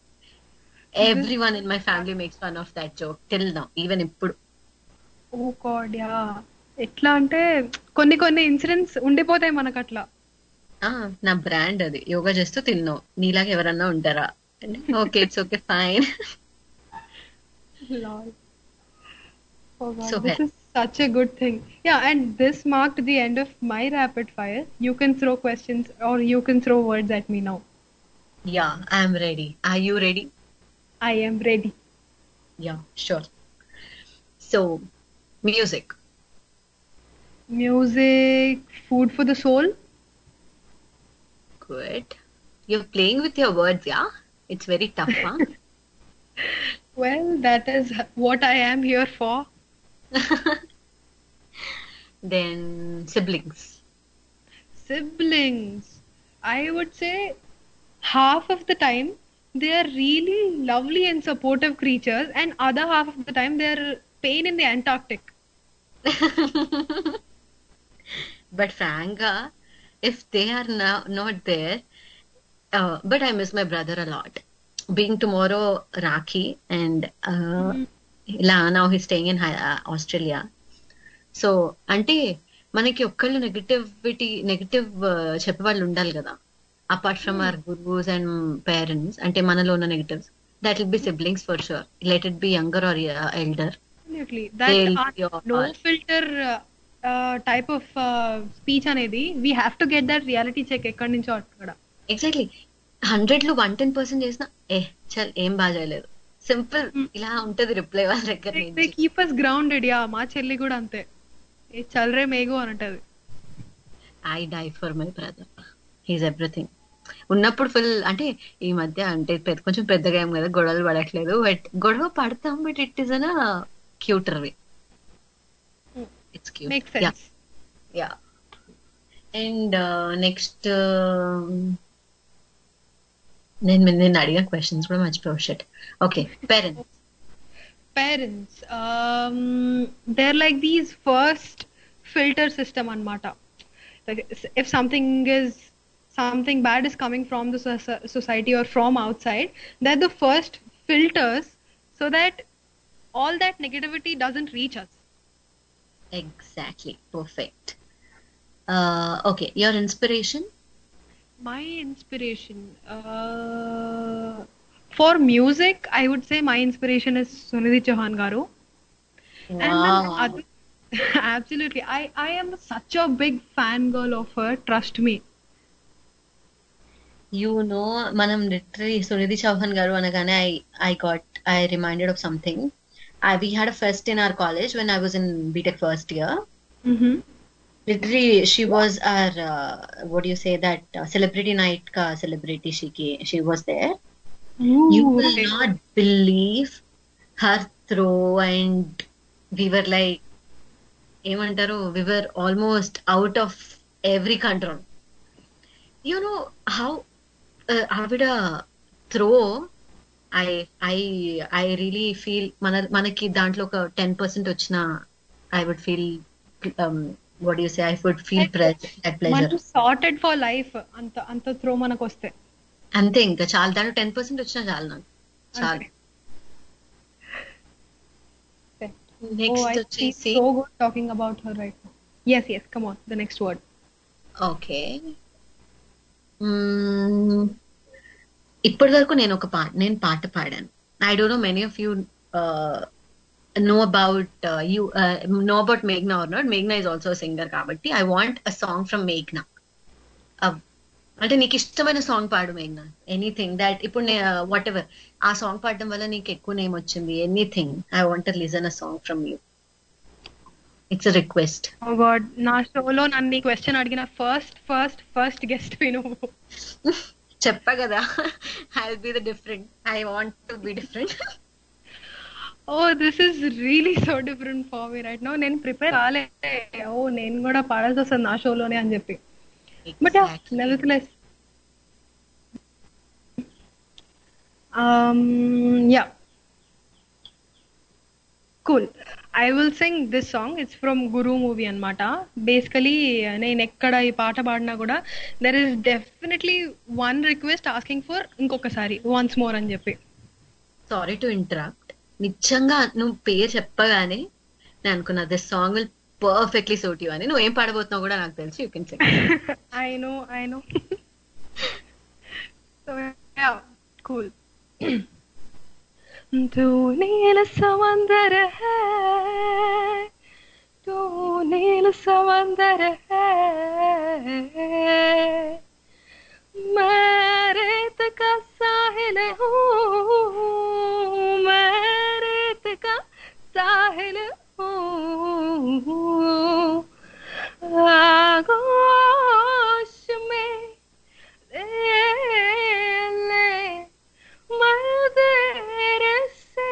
Every one in my family makes fun of that joke till now, even ఇప్పుడు. Oh God, yeah. ఎట్లా అంటే కొన్ని కొన్ని ఇన్సిడెంట్స్ ఉండిపోతాయి మనకు అట్లా. ఆ నా బ్రాండ్ అది, యోగా చేస్తూ తిన్నావు, నీలాగా ఎవరన్నా ఉంటారా? Okay it's okay fine. Lol. Oh God, So this well. is such a good thing. Yeah, and this marked the end of my rapid fire. You can throw questions or you can throw words at me now. Yeah I'm ready. Are you ready? I am ready. Yeah sure. So music. Music, food for the soul. Good. You're playing with your words, yeah? It's very tough, huh? Well, that is what I am here for. Then siblings. Siblings. I would say half of the time they are really lovely and supportive creatures, and other half of the time they are pain in the Antarctic. But Franga, if they are now not there, uh, but I miss my brother a lot. Being tomorrow Rakhi, and uh, la, now he's staying in Hi- uh, Australia. సో అంటే మనకి ఒక్కళ్ళు negativity negative చెప్పేవాళ్ళు ఉండాలి కదా, apart from our గురువుస్ and parents. అంటే మనలో ఉన్న negatives, that will be siblings for sure, let it be younger or elder. Absolutely. That They'll uh, be no all. filter uh, uh, type of uh, speech అనేది we have to get that reality check ఎక్కడి నుంచో అక్కడ. Exactly hundred లో one ten percent చేసిన ఏ చల్ ఏం బాగా చేయలేదు సింపుల్ ఇలా ఉంటది రిప్లై వాళ్ళ దగ్గర They, they నుంచి. keep us grounded. యా మా చెల్లి కూడా అంతే. ఏ చల్రే మేఘు అని అంటది. I die for my brother, he's everything. ఉన్నప్పుడు ఫుల్ అంటే ఈ మధ్య అంటే పెద్ద కొంచెం పెద్దగా ఏం కదా గొడవలు పడట్లేదు, బట్ గొడవ పడతాం but it is an cuter way. It's cute. Makes sense. Yeah. And next నేను నేను అడిగిన క్వశ్చన్స్ కూడా మర్చిపోయావు. Shut. Okay, parents. Parents, um, they're like these first filter system anmata. Like if something is something bad is coming from the soci- society or from outside, they're the first filters so that all that negativity doesn't reach us. Exactly, perfect. Okay, your inspiration. My inspiration, uh, for music, I would say my inspiration is Sunidhi Chauhan garu. And then other, absolutely, I I am such a big fangirl of her. Trust me. You know, మనం literally Sunidhi Chauhan గారు అనగానే I I got I reminded of something. I we had a fest in our college when I was in BTech first year. Mm-hmm. Literally, she was our uh, what do you say that uh, celebrity night ka celebrity. She came, she was there. You will okay. not believe her throw, and we were like, ఏమంటారు, we were almost out of every control. You know how uh, ఆవిడ throw, I I I really feel మన మనకి దాంట్లో ఒక ten percent వచ్చిన I would feel what do you say, I would feel pleasure, that pleasure. మనం sorted for life అంత అంత throw మనకు వస్తే అంతే, ఇంకా చాలా. దాంట్లో టెన్ పర్సెంట్ వచ్చినా చాలు నాకు, చాలు. నెక్స్ట్ వచ్చేసి so good talking about her right now. Yes, yes, come on, the next word. ఓకే, ఇప్పటి వరకు నేను ఒక పాట నేను పాట పాడాను. I don't know many of you know about uh, you uh, know about Meghna or not. Meghna is also a singer kabatti I want a song from Meghna. అంటే నీకు ఇష్టమైన సాంగ్ పాడు మేఘ్నా, ఎనీథింగ్ దట్ ఇప్పుడు whatever ఆ song పాడడం వల్ల నీకు ఎక్కువ నేమ్ వచ్చింది, anything. I want to listen a song from you. It's a request. Oh God, నా షోలో నన్ను ఈ క్వశ్చన్ అడిగిన ఫస్ట్ ఫస్ట్ ఫస్ట్ గెస్ట్ నువ్వు. చెప్పా కదా, I will be the different. I want to be different. Oh, this is really so different for me right now. నేను prepare కాలే. ఓ నేను కూడా పాడాల్సి వస్తుంది నా షోలోనే అని చెప్పి. But nevertheless, um yeah, cool. I will sing this song. It's from Guru movie అన్నమాట. బేసికలీ నేను ఎక్కడ ఈ పాట పాడినా కూడా there is definitely one request asking for ఇంకొకసారి once more అని చెప్పి. Sorry to interrupt. నిజంగా నువ్వు పేరు చెప్పగానే నేను అనుకున్నా this song will perfectly suit you అని. నువ్వు ఏం పాడబోతున్నావు కూడా నాకు తెలుసు. You can sing. I know, I know. So yeah, cool. तू नील समंदर है, तू नील समंदर है, मैं रेत का साहिल हूँ, मैं रेत का साहिल हूँ, आगोश में ले मैं तेरे से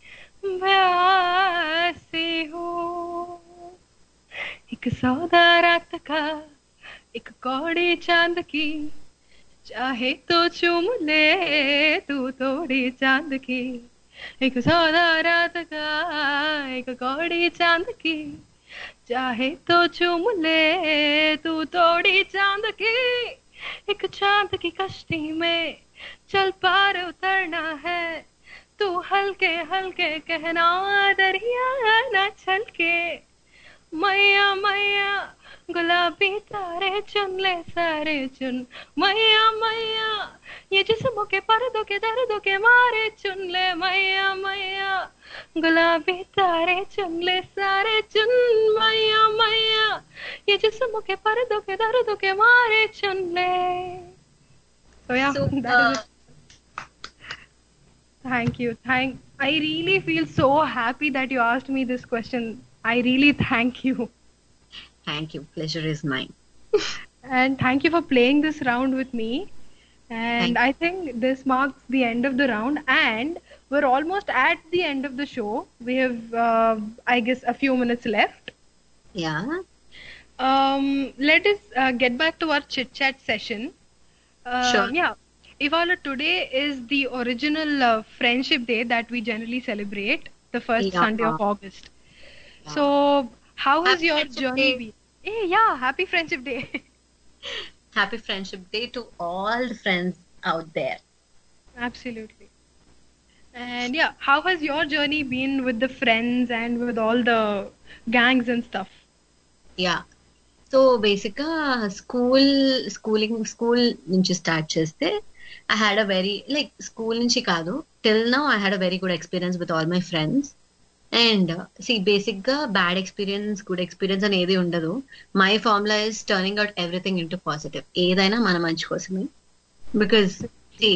प्यासी हूँ. एक सौदा रात का, एक कौड़ी चांद की, चाहे तो चूम ले तू थोड़ी चांद की. एक सौदा रात का, एक कौड़ी चांद की, चाहे तो चूम ले तू थोड़ी चांद की. एक चांद की कश्ती में चल पार उतरना है, तू हल्के हल्के कहना दरिया ना छलके. मैया मैया गुलाबी तारे चुन ले सारे चुन, मैया मैया ये जिस्म के पर्दों के दर्दों के मारे चुन ले मैया मैया गुलाबी तारे चुन ले सारे चुन मैया मैया ये जिस्म के पर्दों के दर्दों के मारे चुन ले. So yeah, So, that is uh, it. Thank you. Thank. I really feel so happy that you asked me this question. I really thank you. Thank you. Pleasure is mine. And thank you for playing this round with me. And Thank I think this marks the end of the round. And we're almost at the end of the show. We have, uh, I guess, a few minutes left. Yeah. Um, let us uh, get back to our chit chat session. Uh, Sure. Yeah. Ivala, today is the original uh, Friendship Day that we generally celebrate, the first Yeah. Sunday of August. Yeah. So, how has Happy your Friendship journey Day. been? Hey, yeah, happy Friendship Day. Happy Friendship Day to all the friends out there. Absolutely. And yeah, how has your journey been with the friends and with all the gangs and stuff? Yeah so బేసిక్గా school schooling school నుంచి start చేస్తే I had a very like school నుంచి కాదు till now I had a very good experience with all my friends and see basic గా bad experience good experience అని ఏది ఉండదు. My formula is turning out everything into positive. ఏదైనా మన మంచి కోసమే. Because see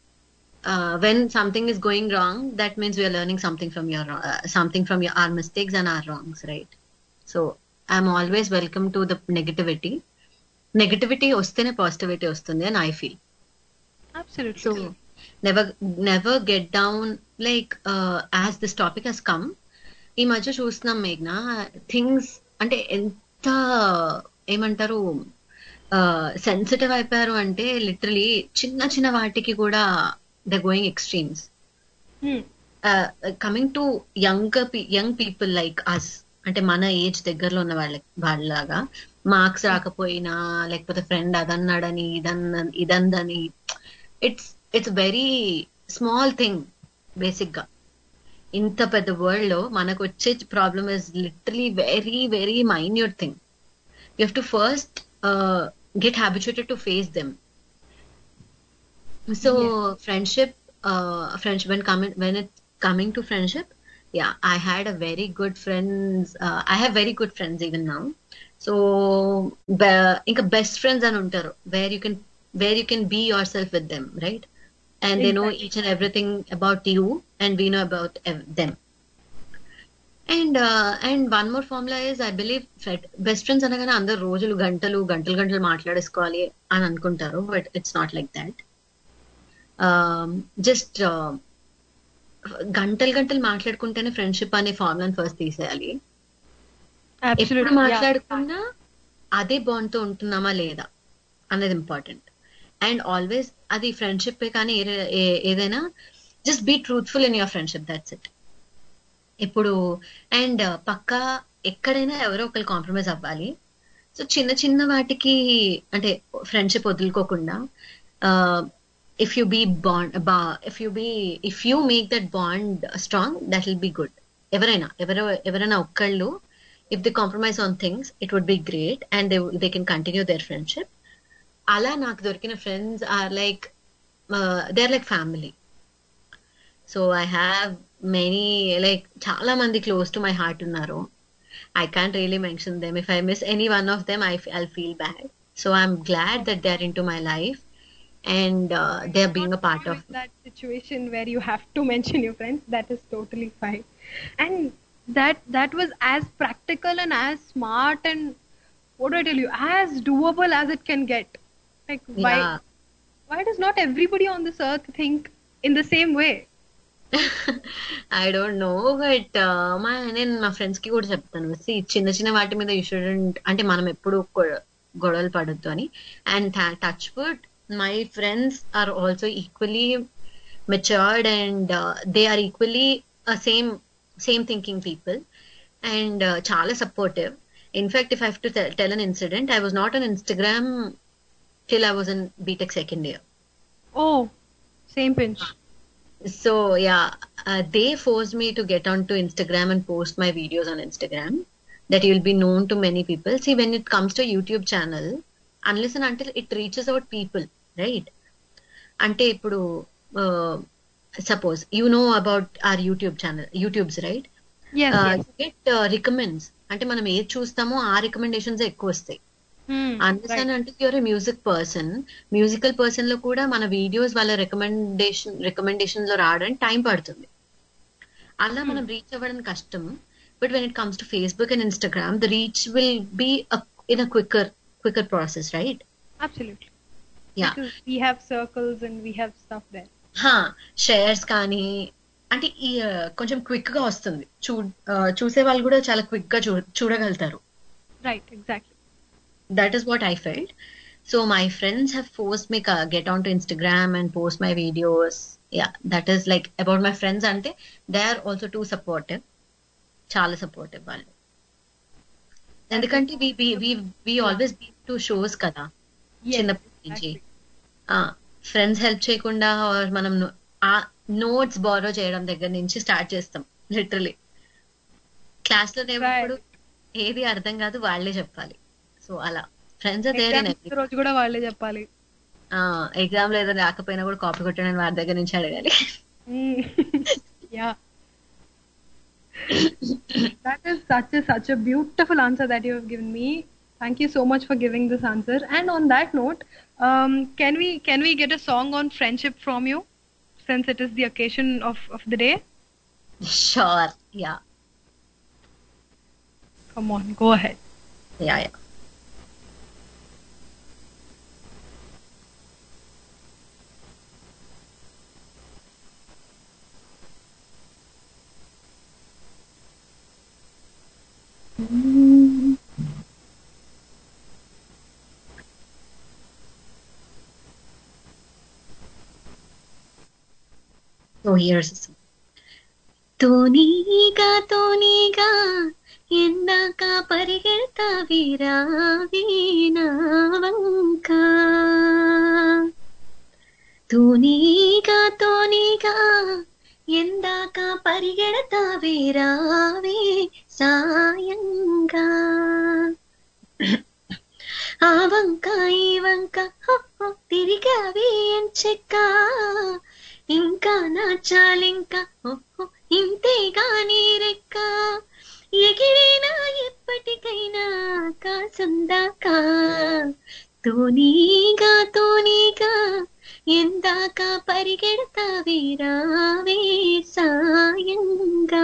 when something is going wrong that means we're learning something from your something from your or mistakes and or wrongs, right? So I'm always welcome to the negativity. Negativity వస్తేనే positivity వస్తుంది అని I feel. Absolutely. So never never get down like uh, as this topic has come. ఈ మధ్య చూస్తున్నాం మేఘ్నా things అంటే ఎంత ఏమంటారు sensitive అయిపోయారు అంటే లిటరలీ చిన్న చిన్న వాటికి కూడా the going extremes. Hmm. Coming to young young people like us అంటే మన ఏజ్ దగ్గరలో ఉన్న వాళ్ళ వాళ్ళలాగా మార్క్స్ రాకపోయినా లేకపోతే ఫ్రెండ్ అదన్నాడని ఇదన్న ఇదందని it's it's very small thing. Basic గా ఇంత పెద్ద వరల్డ్ లో మనకు వచ్చే problem is literally very very minute thing. You have to first get habituated to face them. So friendship friendship when coming when it coming to friendship, yeah, I had a very good friends. Uh, I have very good friends even now. So, be- inka best friends and untaru where you can where you can be yourself with them, right? And they know Exactly. each and everything about you, and we know about ev- them. And uh, and one more formula is I believe fri- best friends అనగానే అందరు రోజులు గంటలు గంటలు గంటలు మాట్లాడేసుకోవాలి అని అనుకుంటారు, but it's not like that. Just గంటలు గంటలు మాట్లాడుకుంటేనే ఫ్రెండ్షిప్ అనే ఫార్ములాని ఫస్ట్ తీసేయాలి. ఎప్పుడు Absolutely. Yeah. మాట్లాడుకున్నా అదే బాండ్ తో ఉంటున్నామా లేదా అనేది ఇంపార్టెంట్. అండ్ ఆల్వేస్ అది ఫ్రెండ్షిప్ కానీ ఏ- ఏ- ఏదైనా just be truthful in your friendship, that's it. ఇప్పుడు అండ్ పక్కా ఎక్కడైనా ఎవరో ఒకరు కాంప్రమైజ్ అవ్వాలి. సో చిన్న చిన్న వాటికి అంటే ఫ్రెండ్షిప్ వదులుకోకుండా if you be bond if you be if you make that bond strong that will be good. ఎవరైనా ఎవరో ఎవరైనా ఒక్కళ్ళు if they compromise on things it would be great and they they can continue their friendship. అలా నాకు దొరికిన friends are like they are like family. So I have many like చాలా మంది close to my heart ఉన్నారు. I can't really mention them. If I miss any one of them, I f- I'll feel bad. So I'm glad that they're into my life and uh, they're being a part of In that situation where you have to mention your friends, that is totally fine. And that that was as practical and as smart and what do I tell you, as doable as it can get. Like why Yeah. why does not everybody on this earth think in the same way? I don't know, but uh, మా నేను మా friends కి కూడా చెప్తాను, see, చిన్న చిన్న వాటి మీద యూ షుడెంట్ అంటే మనం ఎప్పుడు గొ- గొడవలు పడొద్దు అని. And touch wood my friends are also equally matured and they are equally same same thinking people and చాలా supportive. In fact if I have to tell an incident, I was not on Instagram till I was in BTech second year. Oh, same pinch. So yeah, uh, they forced me to get onto Instagram and post my videos on Instagram that you'll be known to many people. See, when it comes to YouTube channel, unless and until it reaches out people, right? అంటే ఇప్పుడు suppose you know about are YouTube channel YouTubes right yes yes get recommends అంటే మనం ఏది చూస్తామో ఆ recommendations ఎక్కువ వస్తాయి. hmm, understand right. అంటే you're music person musical person లో కూడా మన వీడియోస్ వాళ్ళ రికమెండేషన్ రికమెండేషన్ లో రావడానికి టైం పడుతుంది. అలా మనం రీచ్ అవ్వడం కష్టం. But when it comes to Facebook and Instagram the reach will be in a quicker quicker process right. Absolutely. Yeah Because we have circles and we have stuff there. Shares కానీ అంటే ఈ uh, కొంచెం quick గా వస్తుంది. చూ uh, చూసే వాళ్ళు కూడా చాలా క్విక్ గా చూ చూడగలుగుతారు. Right, exactly. That is what I felt. So my friends have forced me to get onto Instagram and post my videos. Yeah, that is like about my friends ante they are also too supportive. Chala supportive వాళ్ళు. ఎందుకంటే we we we we always be to shows కదా. Yes, చిన్నప్పటి నుంచి. exactly. ఆ friends help చేయకుండా or మనం ఆ notes borrow చేయడం దగ్గర నుంచి స్టార్ట్ చేస్తాం లిటరలీ. క్లాస్ లో నేర్పుడు ఏది అర్థం కాదు వాళ్ళే చెప్పాలి. సో అలా ఫ్రెండ్స్ దేర్ ఇన్ Exams రోజు కూడా వాళ్ళే చెప్పాలి. ఎగ్జామ్ లో ఏదో రాకపోయినా కూడా కాపీ కొట్టడానికి వారి దగ్గర నుంచి అడగాలి. Mm. Yeah. That is such a such a beautiful answer that you have given me. Thank you so much for giving this answer. And on that note, um, can we can we get a song on friendship from you, since it is the occasion of of the day? Sure. Yeah Come on, go ahead. Yeah yeah So here's a song. తూనీగా తూనీగా ఎందాక పరిగెడతా వీరావీనావంక తూనీగా తూనీగా ఎందాక పరిగెడతా వీరావే సాయంగా ఆ వంక ఈ వంక హో తిరిగావే ఎంచెక్క ఇంకా నాచాలింకా ఓహో ఇంతేగా నీరెక్క ఎగిరినా ఎప్పటికైనా కాసుందాకా తూనీగా తూనీగా ఎందాక పరిగెడతా వీరావే సాయంగా.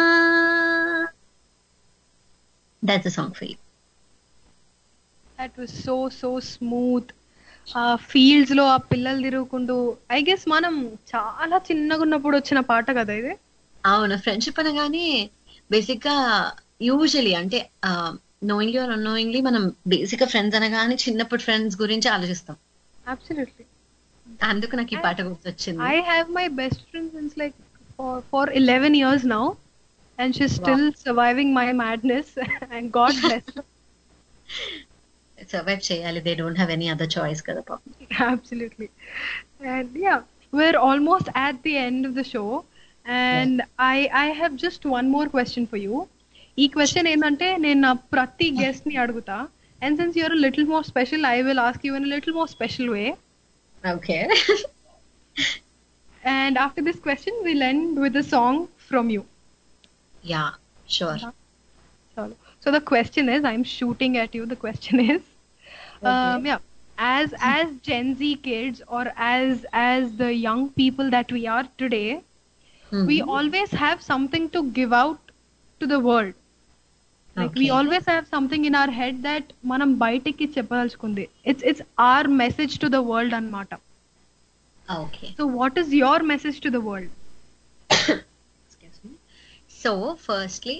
That's a song for you. That was so so smooth. ఆ ఫీల్డ్స్ లో ఆ పిల్లలు తిరుగుకుంటూ ఐ గెస్ మనం చాలా చిన్నగా ఉన్నప్పుడు వచ్చిన పాట కదా ఇది. అవును ఫ్రెండ్షిప్ అనగానే బేసిక్ గా యూజువలీ అంటే నోయింగ్లీ ఆర్ అన్నోయింగ్లీ మనం బేసిక్ గా ఫ్రెండ్స్ అనగానే చిన్నప్పుడు ఫ్రెండ్స్ గురించి ఆలోచిస్తాం. Absolutely. అందుకు నాకు ఈ పాట గుర్తొచ్చింది. I have my best friend since like for for eleven years now, and she's still surviving my madness and God bless her. Survive చేయాలి. They don't have any other choice కదా పాపం. Absolutely. And yeah, we're almost at the end of the show, and I I have just one more question for you. ఈ question ఏంటంటే నేను నా ప్రతి guest ని అడుగుతా, and since you're a little more special, I will ask you in a little more special way. Okay. And after this question, we'll end with a song from you. Yeah sure. So, so the question is, I'm shooting at you. The question is, um, yeah, as as Gen Z kids or as as the young people that we are today, we always have something to give out to the world. Like we Okay. always have something in our head that manam baytiki cheppadaluchukundi. It's it's our message to the world anamata. Okay. So what is your message to the world? So firstly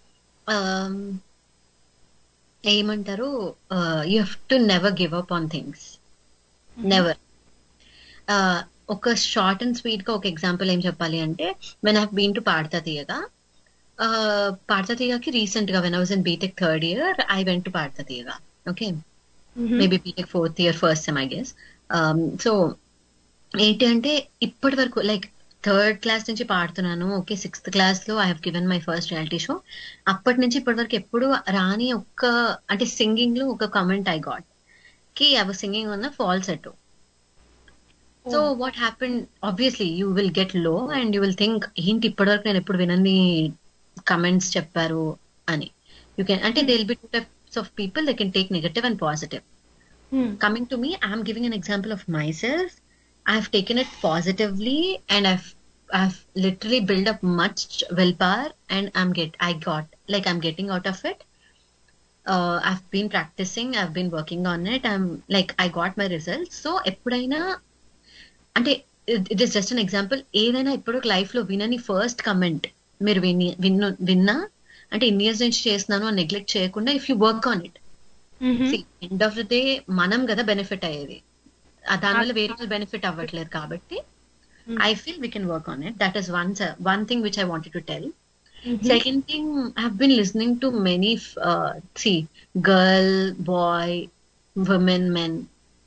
ఏమంటారు you have to never give up on things. Never. ఒక short and sweet గా ఒక example ఏం చెప్పాలి అంటే when have been to Padutha Theeyaga పాడతా తీయగాకి recent గా when I was in BTech third year I went to Padutha Theeyaga. Okay. Maybe BTech fourth year first sem I guess. So ఏంటి అంటే ఇప్పటి వరకు లైక్ థర్డ్ క్లాస్ నుంచి పాడుతున్నాను. ఓకే. సిక్స్త్ క్లాస్ లో I have given my first reality show. అప్పటి నుంచి ఇప్పటి వరకు ఎప్పుడు రాని ఒక్క అంటే సింగింగ్ లో ఒక కామెంట్ ఐ గాట్ కి I was singing on the falsetto. So what happen, obviously you will get low and you will think ఏంటి ఇప్పటివరకు నేను ఎప్పుడు వినని కమెంట్స్ చెప్పారు అని. యూ కెన్ అంటే they will be two types of people, they can take negative and positive. Coming to me, I am giving an example of myself. I have taken it positively and I've I've literally built up much willpower and I'm get I got like I'm getting out of it. Uh, I've been practicing, I've been working on it. I'm like I got my results. So ఎప్పుడైనా అంటే it is just an example. ఏదైనా ఇప్పుడు life లో వినని first comment మీరు విని విన్న విన్నా అంటే ఇన్ని ఇయర్స్ నుంచి చేస్తున్నాను అని నెగ్లెక్ట్ చేయకుండా if you work on it, end of the day మనం కదా బెనిఫిట్ అయ్యేది, దానివల్ల వేరే వాళ్ళు బెనిఫిట్ అవ్వట్లేదు కాబట్టి I feel we can work on it. That is one one thing which I wanted to tell. Second thing, I have been listening to many సి girl, boy, women, men.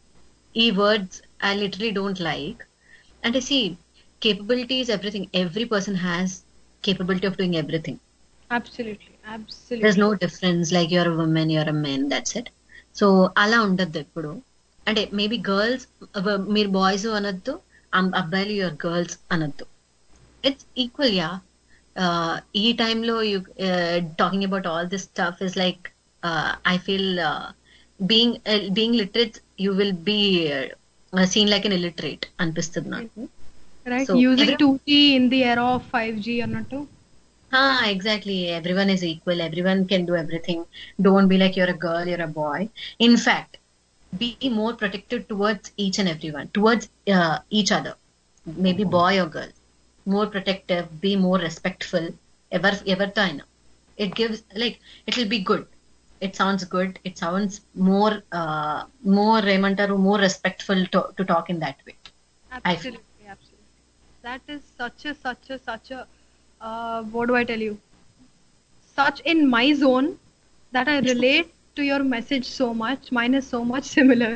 ఈ words I literally don't like. అంటే సి capability is everything. Every person has capability of doing everything. Absolutely, absolutely. There's no difference like you're a woman, you're a man, that's it. So అలా ఉండద్దు ఎప్పుడు. అంటే maybe girls మీరు boys అనొద్దు, అబ్బాయిలు your girls అనొద్దు. It's equal. యా ఈ టైంలో you talking about all this stuff is like I feel being being literate you will be seen like an illiterate అనిపిస్తుంది నాకు. Right, using two G in the era of five G అన్నట్టు. Ah, exactly. Everyone is equal. Everyone can do everything. Don't be like you're a girl, you're a boy. In fact, be more protective towards each and everyone, towards uh, each other. Maybe boy or girl. More protective, be more respectful. Ever, ever time. It gives, like, it will be good. It sounds good. It sounds more, uh, more, Remantaru, more respectful to, to talk in that way. Absolutely, absolutely. That is such a, such a, such a, Uh, what do I tell you? Such in my zone that I relate to your message so much. Mine is so much similar.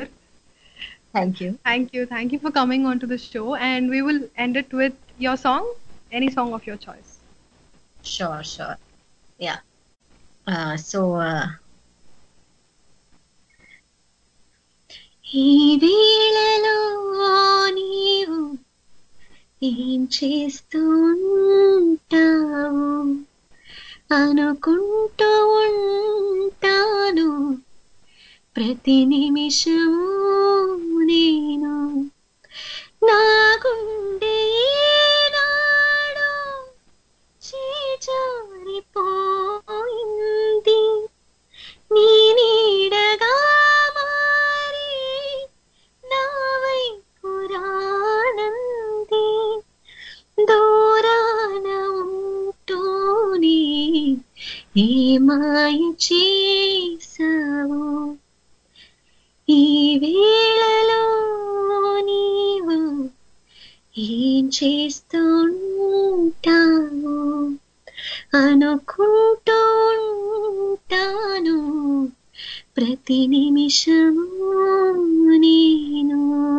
Thank you. Thank you. Thank you for coming onto the show. And we will end it with your song, any song of your choice. Sure, sure. Yeah. Uh, so, uh, ఈ వేళలో నీవు ఏం చేస్తూ ఉంటావు అనుకుంటూ ఉంటాను ప్రతి నిమిషము నేను. నా గుండె ఏనాడో చేజారిపోయింది నీ నీడగా మారి నా వైపు రానంది. దూరాన ఉంటూనే ఏ మాయ చేసావు ఈ వేళలో నీవు ఏం చేస్తుంటావు అనుకుంటూ ఉంటాను ప్రతి నిమిషము నేను.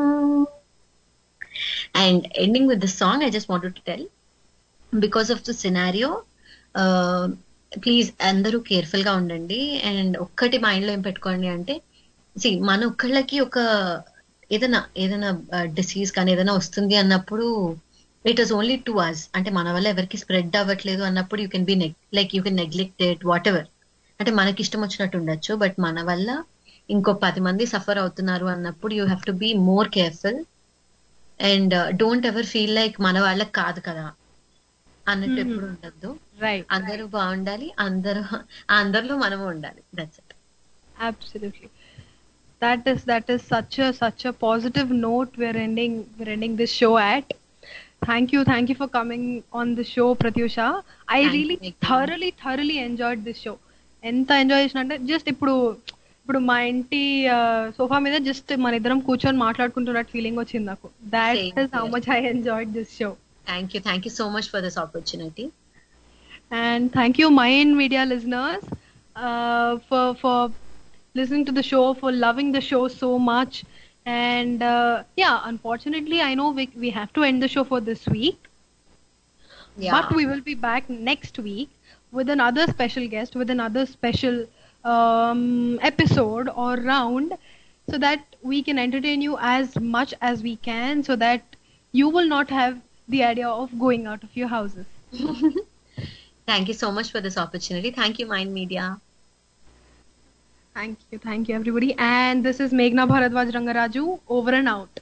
And ending with the song, I just wanted to tell, because of the scenario, uh, please అందరూ కేర్ఫుల్ గా ఉండండి. అండ్ ఒక్కటి మైండ్ లో ఏం పెట్టుకోండి అంటే, సి మన ఒక్కళ్ళకి ఒక ఏదైనా ఏదైనా డిసీజ్ కానీ ఏదైనా వస్తుంది అన్నప్పుడు it is only to us. అంటే మన వల్ల ఎవరికి స్ప్రెడ్ అవ్వట్లేదు అన్నప్పుడు you can be like you can neglect it whatever. అంటే మనకి ఇష్టం వచ్చినట్టు ఉండొచ్చు, బట్ మన వల్ల ఇంకో పది మంది సఫర్ అవుతున్నారు అన్నప్పుడు you have to be more careful. And don't ever feel like మన వాళ్ళకి కాదు కదా అన్నట్టు ఎప్పుడు ఉండద్దు. అందరూ బాగుండాలి, అందరూ అందరిలో మనము ఉండాలి. That's it. Absolutely. That is that is such a such a positive note we're ending we're ending this show at. Thank you, thank you for coming on the show, Pratyusha. I Thank really you. thoroughly thoroughly enjoyed this show. ఎంత enjoy చేసిన అంటే just ఇప్పుడు ఇప్పుడు మా ఇంటి sofa మీద just మన ఇద్దరం కూర్చొని మాట్లాడుకుంటున్నట్టు ఫీలింగ్ వచ్చింది నాకు. That is how much I enjoyed this show. Thank you. Thank you so much for this opportunity. And thank you, Mayan Media listeners, uh, for for listening to the show, for loving the show so much. And uh, yeah, unfortunately, I know we we have to end the show for this week. Yeah. But we will be back next week with another special guest, with another special um, episode or round. so that we can entertain you as much as we can, so that you will not have the idea of going out of your houses. Thank you so much for this opportunity. Thank you, Mind Media. Thank you, thank you everybody. And this is Meghna Bharadwaj Rangaraju, over and out.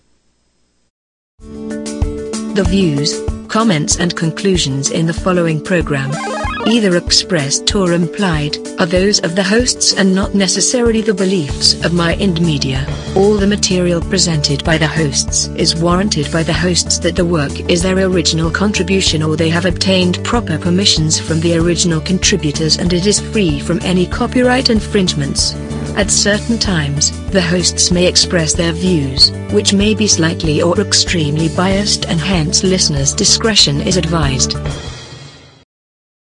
The views, comments and conclusions in the following program, either expressed or implied, are those of the hosts and not necessarily the beliefs of Mind Media. All the material presented by the hosts is warranted by the hosts that the work is their original contribution or they have obtained proper permissions from the original contributors and it is free from any copyright infringements. At certain times, the hosts may express their views, which may be slightly or extremely biased and hence listeners' discretion is advised.